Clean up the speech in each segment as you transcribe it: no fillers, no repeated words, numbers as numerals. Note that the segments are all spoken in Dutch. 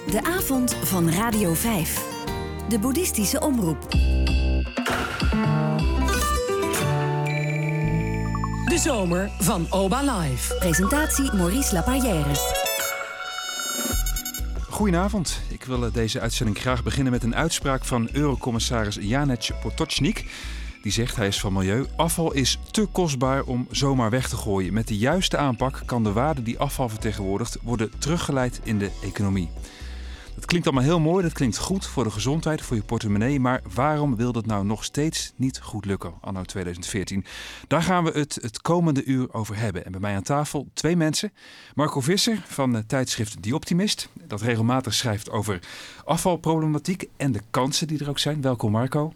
De avond van Radio 5. De boeddhistische omroep. De zomer van Oba Live. Presentatie Maurice Laparrière. Goedenavond. Ik wil deze uitzending graag beginnen met een uitspraak van Eurocommissaris Janez Potočnik. Die zegt, hij is van milieu, afval is te kostbaar om zomaar weg te gooien. Met de juiste aanpak kan de waarde die afval vertegenwoordigt worden teruggeleid in de economie. Dat klinkt allemaal heel mooi, dat klinkt goed voor de gezondheid, voor je portemonnee. Maar waarom wil dat nou nog steeds niet goed lukken, anno 2014? Daar gaan we het komende uur over hebben. En bij mij aan tafel 2 mensen. Marco Visser van het tijdschrift The Optimist. Dat regelmatig schrijft over afvalproblematiek en de kansen die er ook zijn. Welkom Marco.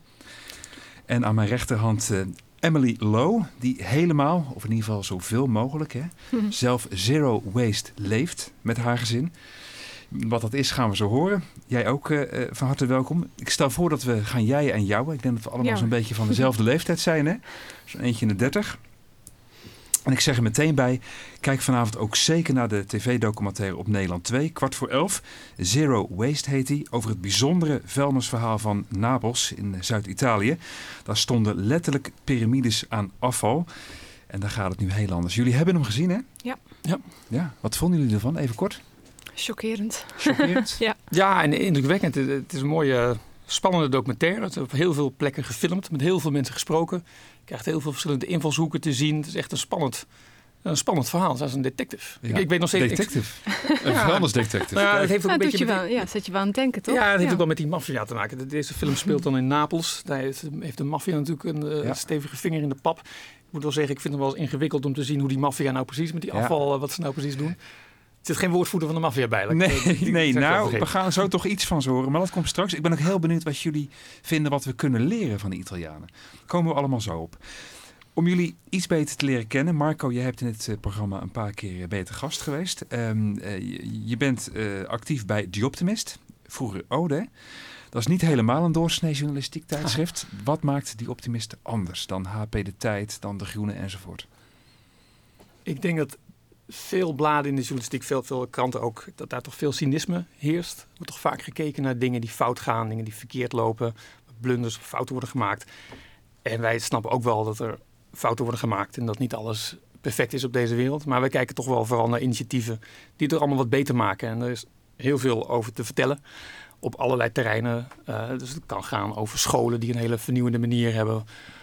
En aan mijn rechterhand Emily Lowe, die helemaal, of in ieder geval zoveel mogelijk, zelf zero waste leeft met haar gezin. Wat dat is, gaan we zo horen. Jij ook van harte welkom. Ik stel voor dat we gaan jij en jou. Ik denk dat we allemaal zo'n beetje van dezelfde leeftijd zijn. Hè? Zo'n eentje in de 30. En ik zeg er meteen bij, kijk vanavond ook zeker naar de tv-documentaire op Nederland 2, 11:15. Zero Waste heet die, over het bijzondere vuilnisverhaal van Napels in Zuid-Italië. Daar stonden letterlijk piramides aan afval. En daar gaat het nu heel anders. Jullie hebben hem gezien, hè? Ja. Wat vonden jullie ervan? Even kort. Chockerend. Ja, en indrukwekkend. Het is een mooie, spannende documentaire. Het is op heel veel plekken gefilmd, met heel veel mensen gesproken. Je krijgt heel veel verschillende invalshoeken te zien. Het is echt een spannend verhaal. Het is als een detective. Ja, ik weet nog steeds... Detective. Een vuilnisdetective. Nou ja, het heeft ook een beetje zet je wel aan het denken, toch? Ja, het heeft ook wel met die maffia te maken. Deze film speelt dan in Napels. Daar heeft de maffia natuurlijk een stevige vinger in de pap. Ik moet wel zeggen, ik vind het wel eens ingewikkeld om te zien hoe die maffia nou precies met die afval, wat ze nou precies doen. Er zit geen woordvoerder van de maffia bij. We gaan zo toch iets van ze horen. Maar dat komt straks. Ik ben ook heel benieuwd wat jullie vinden wat we kunnen leren van de Italianen. Komen we allemaal zo op. Om jullie iets beter te leren kennen. Marco, jij hebt in het programma een paar keer beter gast geweest. Je bent actief bij The Optimist. Vroeger Ode. Dat is niet helemaal een doorsnee journalistiek tijdschrift. Wat maakt The Optimist anders dan HP De Tijd, dan De Groene enzovoort? Ik denk dat veel bladen in de journalistiek, veel kranten ook, dat daar toch veel cynisme heerst. Er wordt toch vaak gekeken naar dingen die fout gaan, dingen die verkeerd lopen, blunders of fouten worden gemaakt. En wij snappen ook wel dat er fouten worden gemaakt en dat niet alles perfect is op deze wereld. Maar wij kijken toch wel vooral naar initiatieven die het er allemaal wat beter maken. En er is heel veel over te vertellen op allerlei terreinen. Dus het kan gaan over scholen die een hele vernieuwende manier hebben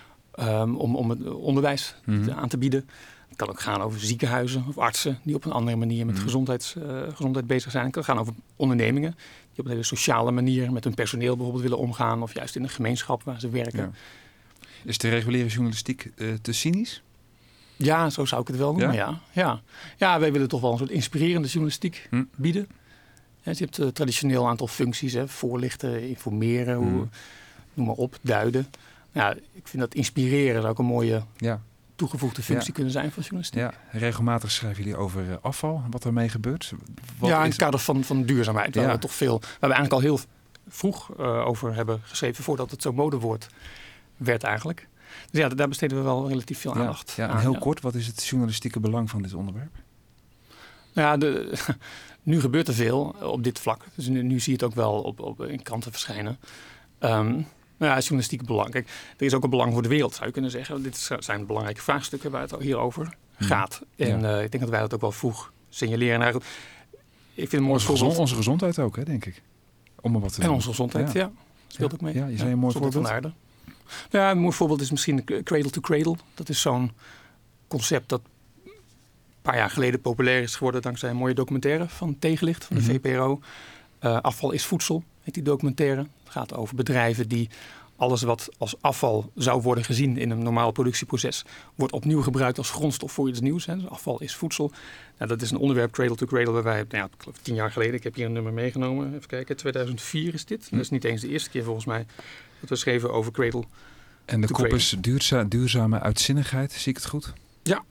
om het onderwijs aan te bieden. Het kan ook gaan over ziekenhuizen of artsen die op een andere manier met gezondheid bezig zijn. Het kan gaan over ondernemingen die op een hele sociale manier met hun personeel bijvoorbeeld willen omgaan. Of juist in een gemeenschap waar ze werken. Ja. Is de reguliere journalistiek te cynisch? Ja, zo zou ik het wel noemen. Ja, wij willen toch wel een soort inspirerende journalistiek bieden. Ja, je hebt traditioneel een aantal functies. Voorlichten, informeren, noem maar op, duiden. Ja, ik vind dat inspireren zou ook een mooie toegevoegde functie kunnen zijn van journalistiek. Ja, regelmatig schrijven jullie over afval, wat ermee gebeurt. In het kader van duurzaamheid. Waar we toch veel, waar we eigenlijk al heel vroeg over hebben geschreven, voordat het zo'n modewoord werd eigenlijk. Dus ja, daar besteden we wel relatief veel aandacht aan. En heel kort, wat is het journalistieke belang van dit onderwerp? Nou ja, nu gebeurt er veel op dit vlak. Dus nu zie je het ook wel in kranten verschijnen. Journalistiek belang. Kijk, er is ook een belang voor de wereld, zou je kunnen zeggen. Dit zijn belangrijke vraagstukken waar het hier over gaat. En ik denk dat wij dat ook wel vroeg signaleren. Nou, ik vind een mooi voorbeeld. Onze gezondheid ook, hè, denk ik. Om er wat te doen. Onze gezondheid, speelt ook mee. Ja, je zei een mooi voorbeeld. Ja, een mooi voorbeeld is misschien Cradle to Cradle. Dat is zo'n concept dat een paar jaar geleden populair is geworden dankzij een mooie documentaire van Tegenlicht, van de VPRO. Afval is voedsel, heet die documentaire. Het gaat over bedrijven die alles wat als afval zou worden gezien in een normaal productieproces, wordt opnieuw gebruikt als grondstof voor iets nieuws. Hè. Dus afval is voedsel. Nou, dat is een onderwerp, Cradle to Cradle, waar wij, ik geloof 10 jaar geleden, ik heb hier een nummer meegenomen. Even kijken, 2004 is dit. Dat is niet eens de eerste keer volgens mij dat we schreven over Cradle. En de kop is duurzame uitzinnigheid, zie ik het goed? Ja.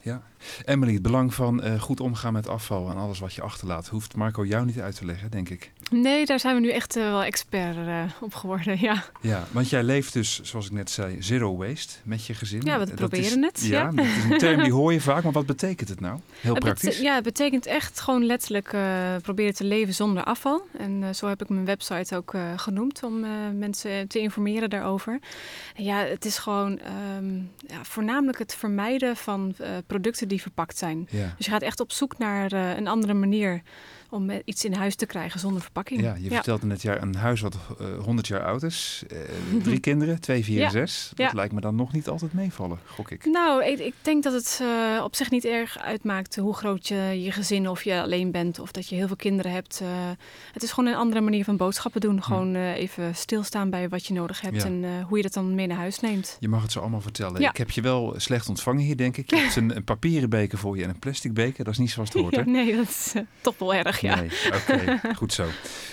Ja. Emily, het belang van goed omgaan met afval en alles wat je achterlaat, hoeft Marco jou niet uit te leggen, denk ik. Nee, daar zijn we nu echt wel expert op geworden, ja. Ja, want jij leeft dus, zoals ik net zei, zero waste met je gezin. Ja, we proberen het. Ja, dat is een term die hoor je vaak, maar wat betekent het nou? Heel praktisch. Het betekent echt gewoon letterlijk proberen te leven zonder afval. En zo heb ik mijn website ook genoemd om mensen te informeren daarover. En ja, het is gewoon voornamelijk het vermijden van producten die verpakt zijn. Ja. Dus je gaat echt op zoek naar een andere manier om iets in huis te krijgen zonder verpakking. Ja, je vertelde net een huis wat 100 jaar oud is. 3 kinderen, 2, 4 en 6. Dat lijkt me dan nog niet altijd meevallen, gok ik. Nou, ik denk dat het op zich niet erg uitmaakt hoe groot je gezin of je alleen bent of dat je heel veel kinderen hebt. Het is gewoon een andere manier van boodschappen doen. Gewoon even stilstaan bij wat je nodig hebt en hoe je dat dan mee naar huis neemt. Je mag het zo allemaal vertellen. Ja. Ik heb je wel slecht ontvangen hier, denk ik. Je hebt een papieren beker voor je en een plastic beker. Dat is niet zoals het hoort, hè? Nee, dat is toch wel erg, ja. Nee, oké, goed zo.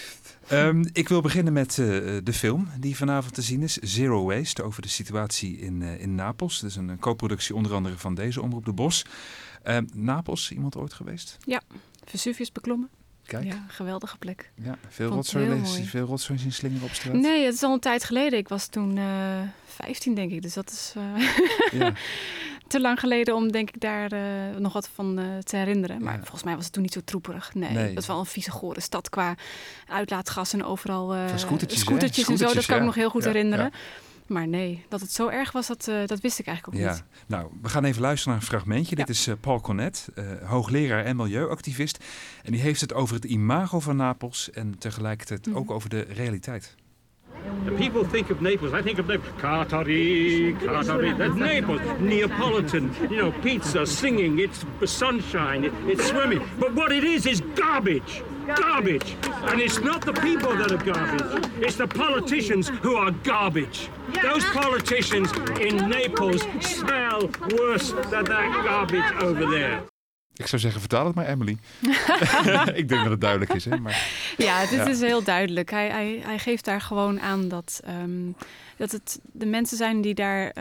Ik wil beginnen met de film die vanavond te zien is. Zero Waste, over de situatie in Napels. Dat is een co-productie onder andere van deze omroep De Bos. Napels, iemand ooit geweest? Ja, Vesuvius beklommen. Kijk. Ja, geweldige plek. Ja, veel rotzooi zien slingeren op straat? Nee, het is al een tijd geleden. Ik was toen 15, denk ik. Dus dat is te lang geleden om, denk ik, daar nog wat van te herinneren. Maar volgens mij was het toen niet zo troeperig. Nee. Dat was wel een vieze, gore stad qua uitlaatgas en overal scootertjes en zo. Dat kan ik nog heel goed herinneren. Ja. Maar nee, dat het zo erg was, dat wist ik eigenlijk ook niet. Nou, we gaan even luisteren naar een fragmentje. Dit is Paul Cornet, hoogleraar en milieuactivist. En die heeft het over het imago van Napels en tegelijkertijd ook over de realiteit. The people think of Naples. I think of Naples. Cartari. That's Naples. Neapolitan. Pizza, singing. It's sunshine. It's swimming. But what it is garbage. Garbage. And it's not the people that are garbage. It's the politicians who are garbage. Those politicians in Naples smell worse than that garbage over there. Ik zou zeggen, vertaal het maar, Emily. Ik denk dat het duidelijk is, hè? Maar, dit is heel duidelijk. Hij geeft daar gewoon aan dat het de mensen zijn die daar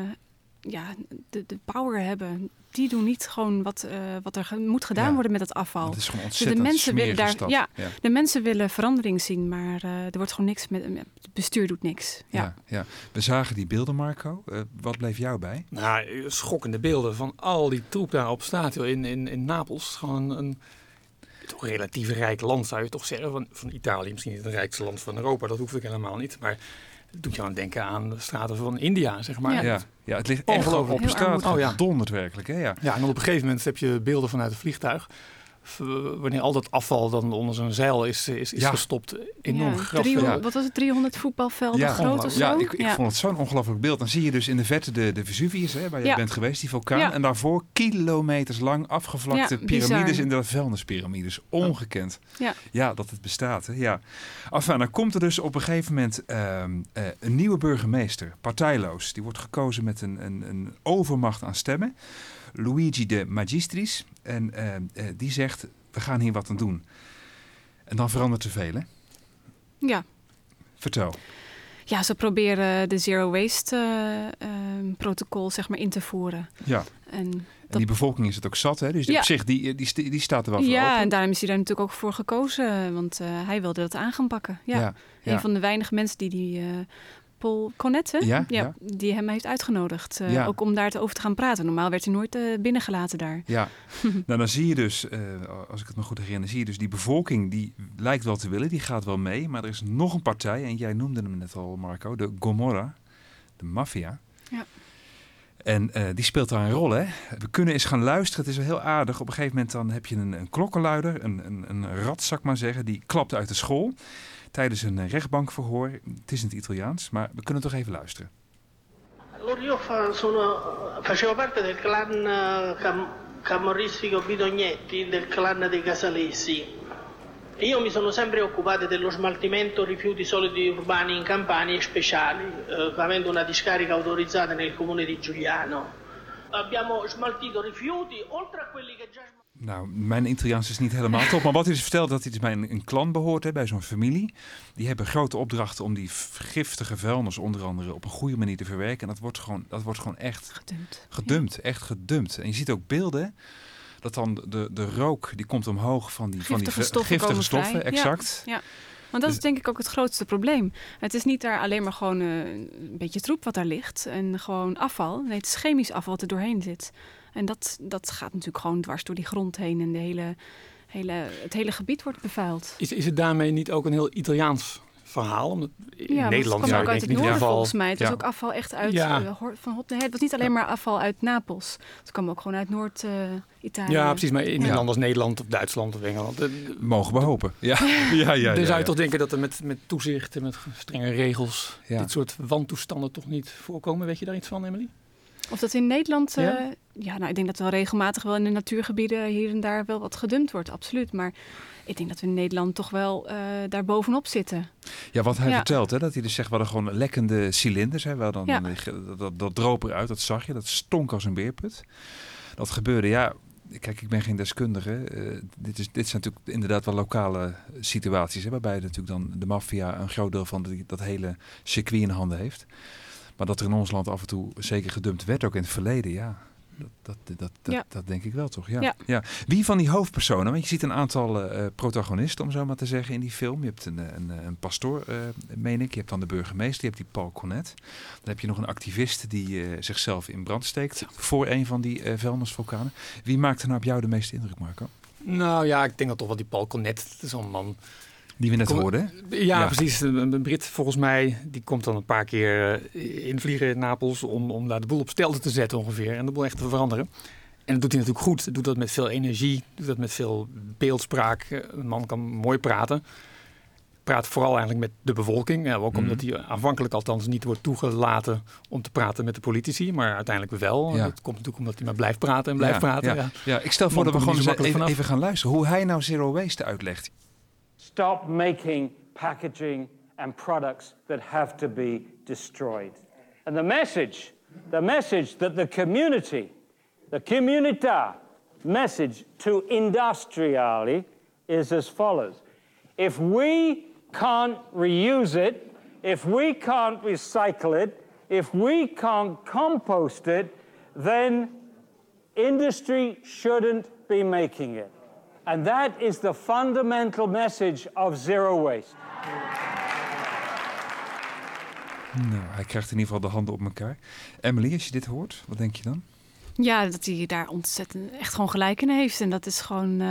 de power hebben. Die doen niet gewoon wat er moet gedaan worden met het afval. Het is gewoon ontzettend smerige stad. De mensen willen verandering zien, maar er wordt gewoon niks met. Het bestuur doet niks. Ja. We zagen die beelden, Marco. Wat bleef jou bij? Nou, schokkende beelden van al die troep daar op straat in Napels. Gewoon een toch relatief rijk land, zou je toch zeggen. Van Italië, misschien niet het rijkste land van Europa. Dat hoef ik helemaal niet. Maar dat doet je aan denken aan de straten van India, zeg maar. Ja, het ligt echt op straat. Donderd werkelijk, hè? Ja, en op een gegeven moment heb je beelden vanuit het vliegtuig. Wanneer al dat afval dan onder zo'n zeil is gestopt. Enorm graf. Wat was het? 300 voetbalvelden groot of zo? Ja, ik vond het zo'n ongelooflijk beeld. Dan zie je dus in de verte de Vesuvius, hè, waar je bent geweest, die vulkaan. Ja. En daarvoor kilometers lang afgevlakte piramides, inderdaad vuilnispyramides. Ongekend. Ja, dat het bestaat. Hè. Ja. Enfin, dan komt er dus op een gegeven moment een nieuwe burgemeester, partijloos. Die wordt gekozen met een overmacht aan stemmen. Luigi de Magistris. En die zegt, we gaan hier wat aan doen. En dan verandert er veel, hè? Ja. Vertel. Ja, ze proberen de Zero Waste protocol, zeg maar, in te voeren. Ja. En die bevolking is het ook zat, hè? Dus op zich, die staat er wel voor open. Ja, en daarom is hij daar natuurlijk ook voor gekozen. Want hij wilde dat aan gaan pakken. Ja. Een van de weinige mensen die Paul Cornet, die hem heeft uitgenodigd. Ook om daar over te gaan praten. Normaal werd hij nooit binnengelaten daar. Ja, nou dan zie je dus, als ik het me goed herinner, zie je dus die bevolking die lijkt wel te willen, die gaat wel mee. Maar er is nog een partij, en jij noemde hem net al, Marco, de Gomorra, de maffia. Ja. En die speelt daar een rol, hè. We kunnen eens gaan luisteren. Het is wel heel aardig. Op een gegeven moment dan heb je een klokkenluider, een rat, zou ik maar zeggen, die klapt uit de school tijdens een rechtbankverhoor. Het is in het Italiaans, maar we kunnen toch even luisteren. Allora io facevo parte del clan camorristico Bidognetti, del clan dei Casalesi. Io mi sono sempre occupato dello smaltimento rifiuti solidi urbani in Campania e speciali, avendo una discarica autorizzata nel comune di Giuliano. Abbiamo smaltito rifiuti oltre a quelli che già Nou, mijn Italiaans is niet helemaal top. Maar wat hij dus vertelt, dat hij dus bij een klan behoort, bij zo'n familie. Die hebben grote opdrachten om die giftige vuilnis onder andere op een goede manier te verwerken. En dat wordt gewoon echt gedumpt. Ja. Echt gedumpt. En je ziet ook beelden dat dan de rook die komt omhoog van die giftige stoffen. Exact. Ja. Want dat is denk ik ook het grootste probleem. Het is niet daar alleen maar gewoon een beetje troep wat daar ligt en gewoon afval. Nee, het is chemisch afval wat er doorheen zit. En dat gaat natuurlijk gewoon dwars door die grond heen en het hele gebied wordt bevuild. Is het daarmee niet ook een heel Italiaans verhaal? Omdat in Nederland zou ik denk in ieder geval volgens mij. Het is ook afval echt uit van Hop. Het was niet alleen maar afval uit Napels. Het kwam ook gewoon uit Noord-Italië. Ja, precies. Maar in een land als Nederland of Duitsland of Engeland. Mogen we hopen. Ja. Dan zou je toch denken dat er met toezicht en met strenge regels dit soort wantoestanden toch niet voorkomen. Weet je daar iets van, Emily? Of dat in Nederland... ik denk dat er wel regelmatig wel in de natuurgebieden hier en daar wel wat gedumpt wordt, absoluut. Maar ik denk dat we in Nederland toch wel daar bovenop zitten. Ja, wat hij vertelt, hè, dat hij dus zegt, we hadden gewoon lekkende cilinders. Hè, wel dan dat droop eruit, dat zag je, dat stonk als een beerput. Dat gebeurde, kijk, ik ben geen deskundige. Dit zijn natuurlijk inderdaad wel lokale situaties, hè, waarbij natuurlijk dan de maffia een groot deel van dat hele circuit in handen heeft. Maar dat er in ons land af en toe zeker gedumpt werd, ook in het verleden, dat denk ik wel toch. Ja. Wie van die hoofdpersonen, want je ziet een aantal protagonisten, om zo maar te zeggen, in die film. Je hebt een pastoor, meen ik. Je hebt dan de burgemeester, je hebt die Paul Cornet. Dan heb je nog een activist die zichzelf in brand steekt voor een van die vuilnisvulkanen. Wie maakt er nou op jou de meeste indruk, Marco? Nou ja, ik denk dat toch wel die Paul Cornet, zo'n man... Die we net hoorden. Ja, precies. Een Brit volgens mij, die komt dan een paar keer invliegen in Napels om daar de boel op stelte te zetten ongeveer. En de boel echt te veranderen. En dat doet hij natuurlijk goed. Hij doet dat met veel energie, doet dat met veel beeldspraak. Een man kan mooi praten. Praat vooral eigenlijk met de bevolking. Ook omdat hij aanvankelijk althans niet wordt toegelaten om te praten met de politici. Maar uiteindelijk wel. Ja. Dat komt natuurlijk omdat hij maar blijft praten en blijft praten. Ja, ik stel voor dat we gewoon even gaan luisteren. Hoe hij nou zero waste uitlegt. Stop making packaging and products that have to be destroyed. And the message that the comunità message to industriali is as follows. If we can't reuse it, if we can't recycle it, if we can't compost it, then industry shouldn't be making it. And that is the fundamental message of zero waste. Nou, hij krijgt in ieder geval de handen op elkaar. Emily, als je dit hoort, wat denk je dan? Ja, dat hij daar ontzettend echt gewoon gelijk in heeft. En dat is gewoon,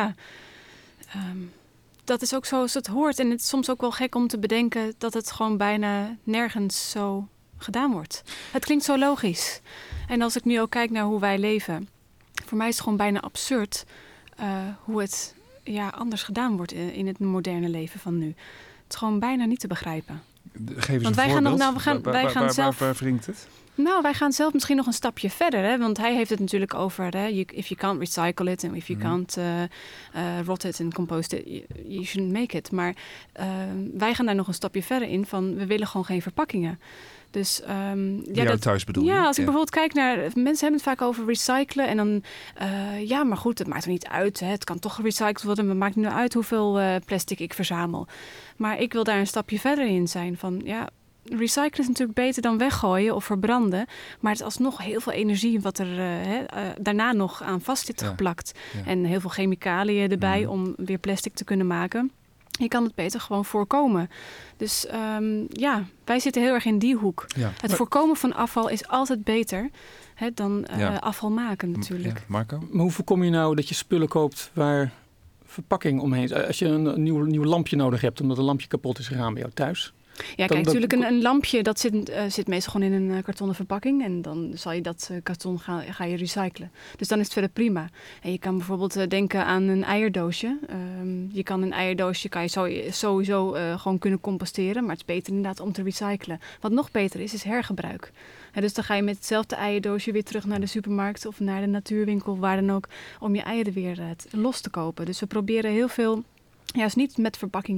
dat is ook zoals het hoort. En het is soms ook wel gek om te bedenken dat het gewoon bijna nergens zo gedaan wordt. Het klinkt zo logisch. En als ik nu ook kijk naar hoe wij leven, voor mij is het gewoon bijna absurd hoe het anders gedaan wordt in het moderne leven van nu. Het is gewoon bijna niet te begrijpen. Geef eens een voorbeeld. Waar wringt het? Nou, wij gaan zelf misschien nog een stapje verder. Hè? Want hij heeft het natuurlijk over... if you can't recycle it and if you can't rot it and compost it, you shouldn't make it. Maar wij gaan daar nog een stapje verder in van... we willen gewoon geen verpakkingen. Dus, thuis bedoel je? Ja, als ik bijvoorbeeld kijk naar... Mensen hebben het vaak over recyclen en dan... maar goed, het maakt er niet uit. Hè? Het kan toch gerecycled worden. Het maakt niet uit hoeveel plastic ik verzamel. Maar ik wil daar een stapje verder in zijn van... recyclen is natuurlijk beter dan weggooien of verbranden. Maar het is alsnog heel veel energie wat er daarna nog aan vast zit geplakt. Ja. En heel veel chemicaliën erbij om weer plastic te kunnen maken. Je kan het beter gewoon voorkomen. Dus wij zitten heel erg in die hoek. Ja. Het voorkomen van afval is altijd beter dan afval maken natuurlijk. Ja. Marco? Maar hoe voorkom je nou dat je spullen koopt waar verpakking omheen is? Als je een nieuw lampje nodig hebt omdat een lampje kapot is gegaan bij jou thuis... Ja, kijk, natuurlijk een lampje dat zit meestal gewoon in een kartonnen verpakking. En dan zal je dat karton ga je recyclen. Dus dan is het verder prima. En je kan bijvoorbeeld denken aan een eierdoosje. Je kan een eierdoosje sowieso gewoon kunnen composteren. Maar het is beter inderdaad om te recyclen. Wat nog beter is hergebruik. Dus dan ga je met hetzelfde eierdoosje weer terug naar de supermarkt of naar de natuurwinkel, waar dan ook, om je eieren weer los te kopen. Dus we proberen heel veel, juist niet met verpakking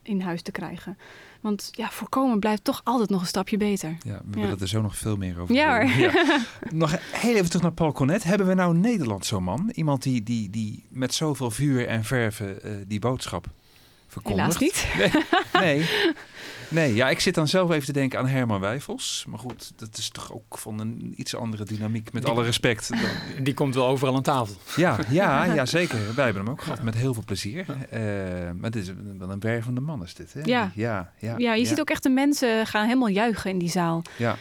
in huis te krijgen. Want voorkomen blijft toch altijd nog een stapje beter. Ja, we willen er zo nog veel meer over hoor. Ja. Nog heel even terug naar Paul Cornet. Hebben we nou in Nederland zo'n man? Iemand die met zoveel vuur en verven die boodschap verkondigt? Helaas niet. Nee, ja, ik zit dan zelf even te denken aan Herman Wijfels. Maar goed, dat is toch ook van een iets andere dynamiek, met alle respect. Die komt wel overal aan tafel. Ja, zeker. Wij hebben hem ook gehad met heel veel plezier. Maar dit is wel een wervende man is dit. Hè? Ja, je ziet ook echt de mensen gaan helemaal juichen in die zaal. Ja.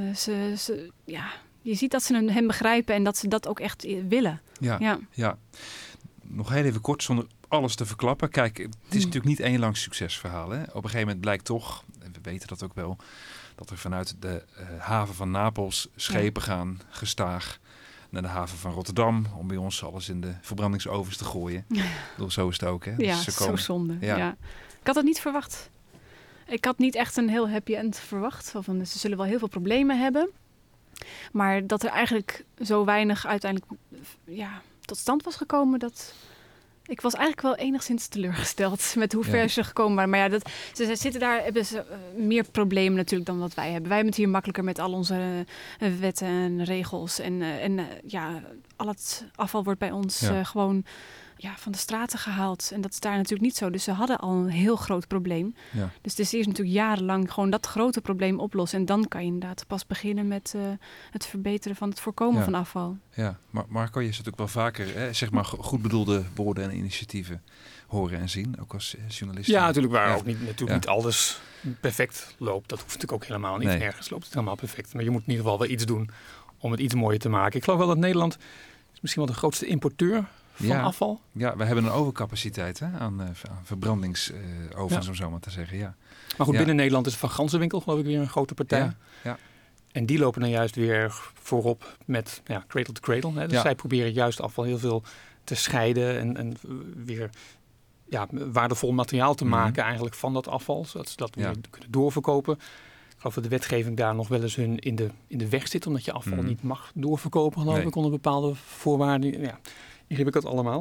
Je ziet dat ze hem begrijpen en dat ze dat ook echt willen. Ja. Nog heel even kort, zonder alles te verklappen. Kijk, het is natuurlijk niet één lang succesverhaal. Hè? Op een gegeven moment blijkt toch, en we weten dat ook wel, dat er vanuit de haven van Napels schepen gaan gestaag naar de haven van Rotterdam, om bij ons alles in de verbrandingsovens te gooien. Zo is het ook, hè? Ja, dus zo zonde. Ja. Ik had het niet verwacht. Ik had niet echt een heel happy end verwacht. Van, ze zullen wel heel veel problemen hebben. Maar dat er eigenlijk zo weinig uiteindelijk tot stand was gekomen, ik was eigenlijk wel enigszins teleurgesteld met hoe ver ze gekomen waren. Maar ze zitten daar, hebben ze meer problemen natuurlijk dan wat wij hebben. Wij hebben het hier makkelijker met al onze wetten en regels. En al het afval wordt bij ons gewoon van de straten gehaald. En dat is daar natuurlijk niet zo. Dus ze hadden al een heel groot probleem. Ja. Dus het is eerst natuurlijk jarenlang gewoon dat grote probleem oplossen. En dan kan je inderdaad pas beginnen met het verbeteren van het voorkomen van afval. Ja, maar Marco, je zit natuurlijk wel vaker goed bedoelde woorden en initiatieven horen en zien, ook als journalist. Ja, natuurlijk waar ook niet alles perfect loopt. Dat hoeft natuurlijk ook helemaal niet. Nergens loopt het helemaal perfect. Maar je moet in ieder geval wel iets doen om het iets mooier te maken. Ik geloof wel dat Nederland is misschien wel de grootste importeur van afval. Ja, we hebben een overcapaciteit aan verbrandingsovens, om zo maar te zeggen. Ja. Maar goed, binnen Nederland is Van Gansenwinkel geloof ik weer een grote partij. Ja. En die lopen dan juist weer voorop met cradle to cradle. Hè. Dus zij proberen juist afval heel veel te scheiden en weer waardevol materiaal te maken eigenlijk van dat afval. Zodat ze dat weer kunnen doorverkopen. Ik geloof dat de wetgeving daar nog wel eens hun in de weg zit, omdat je afval niet mag doorverkopen, geloof ik, onder bepaalde voorwaarden. Ja. Hier heb ik het allemaal.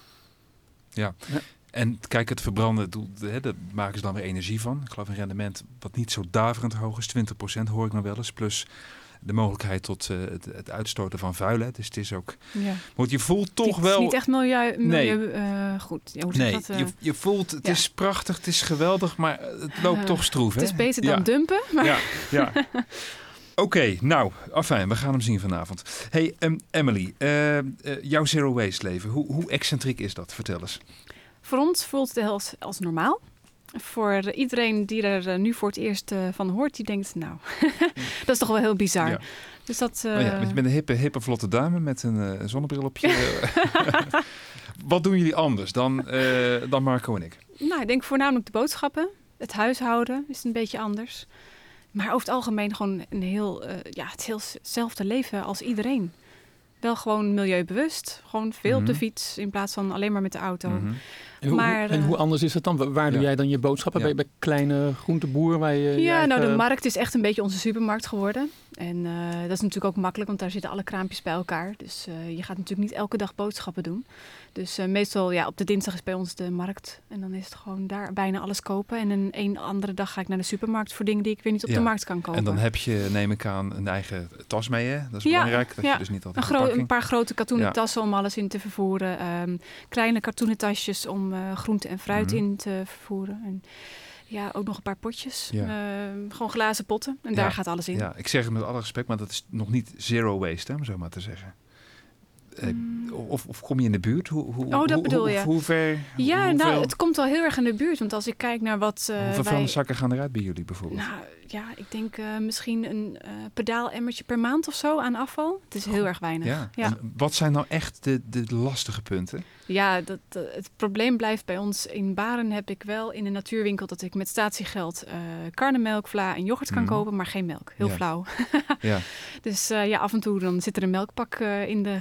Ja. En kijk, het verbranden, daar maken ze dan weer energie van. Ik geloof een rendement wat niet zo daverend hoog is. 20% hoor ik nog wel eens. Plus de mogelijkheid tot het uitstoten van vuilen. Dus het is ook... Ja. Want je voelt toch wel... Het is niet echt milieu goed. Je voelt, het is prachtig, het is geweldig, maar het loopt toch stroef. Het is beter dan dumpen. Maar... Ja. Oké, nou, afijn, we gaan hem zien vanavond. Hey, Emily, jouw zero waste leven, hoe excentriek is dat? Vertel eens. Voor ons voelt het als normaal. Voor iedereen die er nu voor het eerst van hoort, die denkt, nou, dat is toch wel heel bizar. Ja. Dus dat, met een hippe vlotte dame met een zonnebril op je. Wat doen jullie anders dan Marco en ik? Nou, ik denk voornamelijk de boodschappen. Het huishouden is een beetje anders. Maar over het algemeen gewoon hetzelfde leven als iedereen. Wel gewoon milieubewust. Gewoon veel op de fiets in plaats van alleen maar met de auto. Mm-hmm. En hoe anders is het dan? Waar doe jij dan je boodschappen? Bij kleine groenteboer? De markt is echt een beetje onze supermarkt geworden. En dat is natuurlijk ook makkelijk, want daar zitten alle kraampjes bij elkaar. Dus je gaat natuurlijk niet elke dag boodschappen doen. Dus meestal op de dinsdag is bij ons de markt. En dan is het gewoon daar bijna alles kopen. En een andere dag ga ik naar de supermarkt voor dingen die ik weer niet op de markt kan kopen. En dan heb je, neem ik aan, een eigen tas mee, hè? Dat is belangrijk. Dat je dus niet altijd een paar grote katoenen tassen om alles in te vervoeren. Kleine katoenen tasjes om groente en fruit in te vervoeren. En ook nog een paar potjes. Gewoon glazen potten. En daar gaat alles in. Ja, ik zeg het met alle respect, maar dat is nog niet zero waste, om zo maar te zeggen. Of kom je in de buurt? Dat bedoel je. Hoe ver? Het komt wel heel erg in de buurt. Want als ik kijk naar wat hoeveel vuilniszakken gaan eruit bij jullie bijvoorbeeld? Nou, ik denk misschien een pedaalemmertje per maand of zo aan afval. Het is heel erg weinig. Ja. En wat zijn nou echt de lastige punten? Ja, het probleem blijft bij ons. In Baren heb ik wel in de natuurwinkel dat ik met statiegeld karnemelk, vla en yoghurt kan kopen, maar geen melk. Heel flauw. Dus af en toe dan zit er een melkpak in de grijze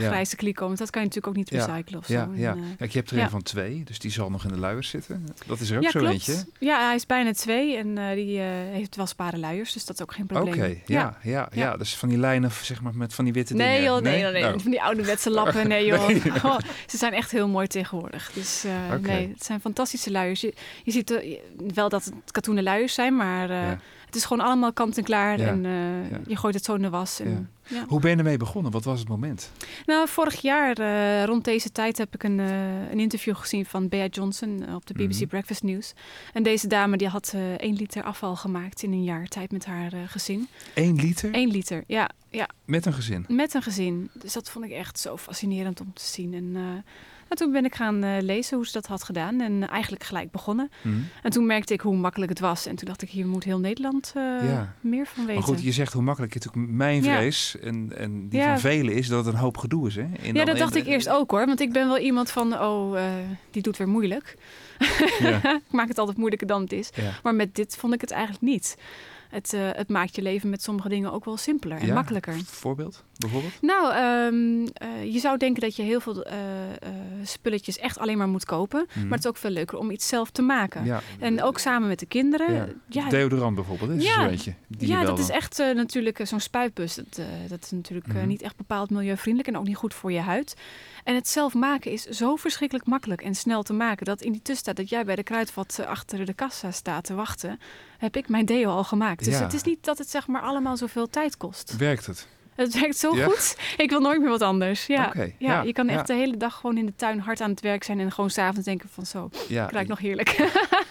kliko. Want dat kan je natuurlijk ook niet recyclen of zo. Kijk, je hebt er een van 2, dus die zal nog in de luiers zitten. Dat is er ook zo klopt. eentje. Ja, hij is bijna 2 en die heeft wasbare luiers. Dus dat is ook geen probleem. Oké, dus van die lijnen, zeg maar, met van die witte dingen. Nee. Van die ouderwetse lappen. Nee, joh. Oh, ze zijn echt heel mooi tegenwoordig. Dus het zijn fantastische luiers. Je ziet wel dat het katoenen luiers zijn, maar het is gewoon allemaal kant en klaar. En je gooit het zo in de was. En, Hoe ben je ermee begonnen? Wat was het moment? Nou, vorig jaar rond deze tijd heb ik een interview gezien van Bea Johnson op de BBC Breakfast News. En deze dame die had 1 liter afval gemaakt in een jaar tijd met haar gezin. 1 liter? 1 liter, ja. Met een gezin? Met een gezin. Dus dat vond ik echt zo fascinerend om te zien. En toen ben ik gaan lezen hoe ze dat had gedaan. En eigenlijk gelijk begonnen. En toen merkte ik hoe makkelijk het was. En toen dacht ik, hier moet heel Nederland meer van weten. Maar goed, je zegt hoe makkelijk. Het is natuurlijk mijn vrees en die van velen is dat het een hoop gedoe is. Hè? Dat dacht ik eerst ook hoor. Want ik ben wel iemand van, die doet weer moeilijk. Ik maak het altijd moeilijker dan het is. Ja. Maar met dit vond ik het eigenlijk niet. Het maakt je leven met sommige dingen ook wel simpeler en makkelijker. Voorbeeld, bijvoorbeeld? Nou, je zou denken dat je heel veel spulletjes echt alleen maar moet kopen. Maar het is ook veel leuker om iets zelf te maken. Ja. En ook samen met de kinderen. Deodorant bijvoorbeeld, is zo eentje. Dat is echt natuurlijk zo'n spuitbus. Dat is natuurlijk niet echt bepaald milieuvriendelijk en ook niet goed voor je huid. En het zelf maken is zo verschrikkelijk makkelijk en snel te maken, dat in die tussentijd dat jij bij de kruidvat achter de kassa staat te wachten, heb ik mijn deo al gemaakt. Dus het is niet dat het zeg maar allemaal zoveel tijd kost. Werkt het? Het werkt zo goed. Ik wil nooit meer wat anders. Ja, okay. Je kan echt de hele dag gewoon in de tuin hard aan het werk zijn en gewoon 's avonds denken van zo, krijg ik nog heerlijk.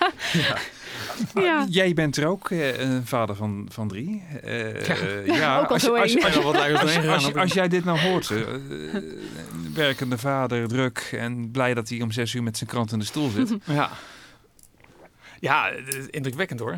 Jij bent er ook een vader van 3. Ook al zo als jij dit nou hoort, werkende vader, druk en blij dat hij om 6 uur met zijn krant in de stoel zit. Ja, indrukwekkend hoor.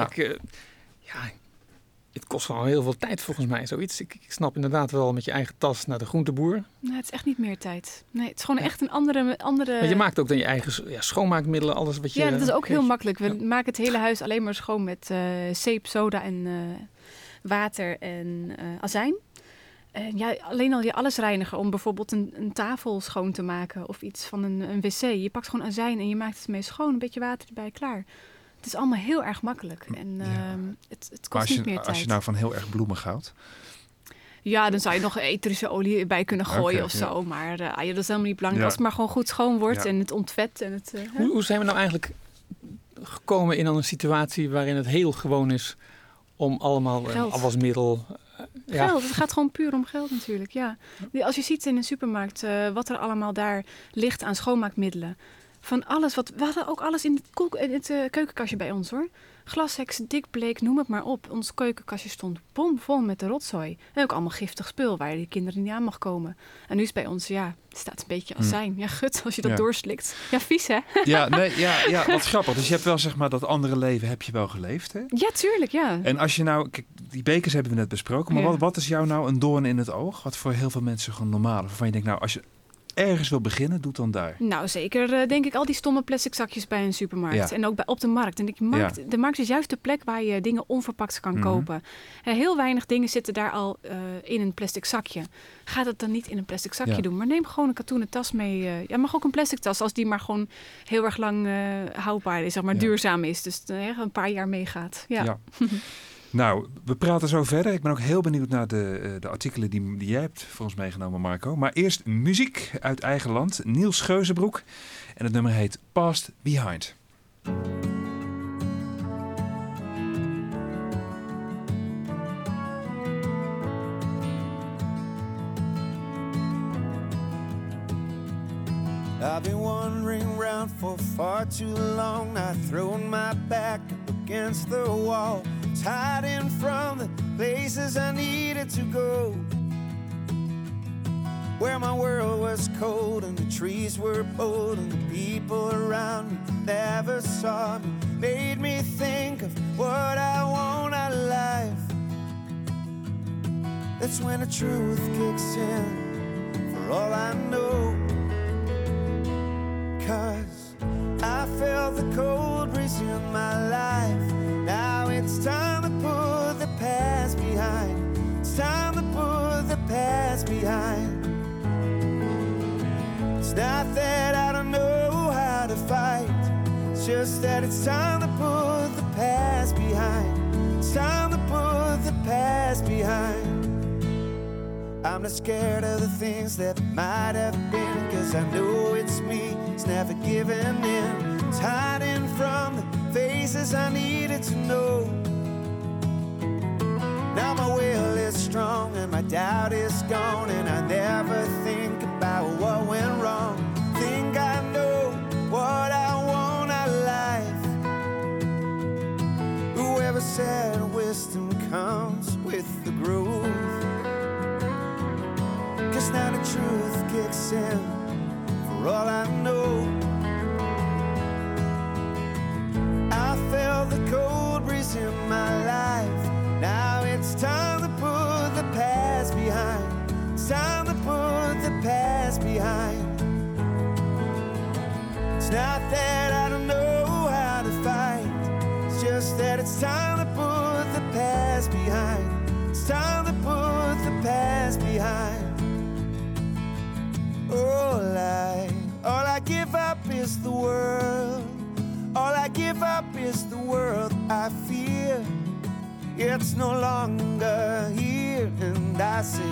Het kost wel heel veel tijd volgens mij, zoiets. Ik snap inderdaad wel met je eigen tas naar de groenteboer. Nee, het is echt niet meer tijd. Nee, het is gewoon echt een andere... Maar je maakt ook dan je eigen schoonmaakmiddelen, alles wat je... Ja, dat is ook heel makkelijk. We maken het hele huis alleen maar schoon met zeep, soda en water en azijn. En alleen al je allesreiniger om bijvoorbeeld een tafel schoon te maken of iets van een wc. Je pakt gewoon azijn en je maakt het mee schoon, een beetje water erbij, klaar. Het is allemaal heel erg makkelijk en het kost niet meer tijd. Als je nou van heel erg bloemig houdt? Ja, dan zou je nog etherische olie bij kunnen gooien of zo. Maar dat is helemaal niet belangrijk. Als het maar gewoon goed schoon wordt en het ontvet. En het, Hoe zijn we nou eigenlijk gekomen in een situatie waarin het heel gewoon is om allemaal afwasmiddel... Geld, het gaat gewoon puur om geld natuurlijk, ja. Als je ziet in een supermarkt wat er allemaal daar ligt aan schoonmaakmiddelen. Van alles, we hadden ook alles in het keukenkastje bij ons hoor. Glasheks, dikbleek, noem het maar op. Ons keukenkastje stond bomvol met de rotzooi. En ook allemaal giftig spul waar de kinderen niet aan mag komen. En nu is bij ons, het staat een beetje azijn. Ja, gut, als je dat doorslikt. Ja, vies hè? Wat grappig. Dus je hebt wel zeg maar dat andere leven heb je wel geleefd hè? Ja, tuurlijk, ja. En als je nou, kijk, die bekers hebben we net besproken. Maar wat is jou nou een doorn in het oog? Wat voor heel veel mensen gewoon normaal is. Waarvan je denkt, nou, als je ergens wil beginnen, doe het dan daar. Nou, zeker denk ik al die stomme plastic zakjes bij een supermarkt. Ja. En ook op de markt. En de markt is juist de plek waar je dingen onverpakt kan kopen. Heel weinig dingen zitten daar al in een plastic zakje. Ga het dan niet in een plastic zakje doen. Maar neem gewoon een katoenen tas mee. Mag ook een plastic tas als die maar gewoon heel erg lang houdbaar is. Zeg maar duurzaam is. Dus een paar jaar meegaat. Ja. Nou, we praten zo verder. Ik ben ook heel benieuwd naar de artikelen die jij hebt voor ons meegenomen, Marco. Maar eerst muziek uit eigen land. Niels Geuzenbroek. En het nummer heet Past Behind. I've been wandering around for far too long, not throwing my back up against the wall, hiding from the places I needed to go, where my world was cold and the trees were bold and the people around me never saw me, made me think of what I want out of life. That's when the truth kicks in, for all I know. 'Cause I felt the cold breeze in my life. Now it's time to put the past behind. It's time to put the past behind. not that I don't know how to fight. It's just that it's time to put the past behind. It's time to put the past behind. I'm not scared of the things that might have been, 'cause I know it's me, it's never giving in. It's hiding from the faces I needed to know. Now my will is strong and my doubt is gone, and I never think about what went wrong. Think I know what I want out of life. Whoever said wisdom comes with the growth, 'cause now the truth kicks in, for all I know. I felt the cold breeze in my life. Now it's time to put the past behind. It's time to put the past behind. It's not that I don't know how to fight. It's just that it's time to put the past behind. It's time to put the past behind. All I give up is the world. All I give up is the world I fear. It's no longer here, and I say,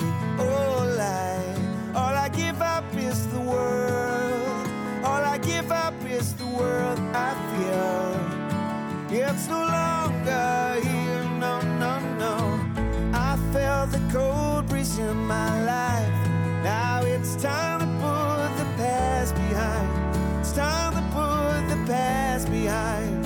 all I give up is the world. All I give up is the world I fear. It's no longer here, no, no, no. I felt the cold breeze in my life. Now it's time to put the past behind. It's time to put the past behind.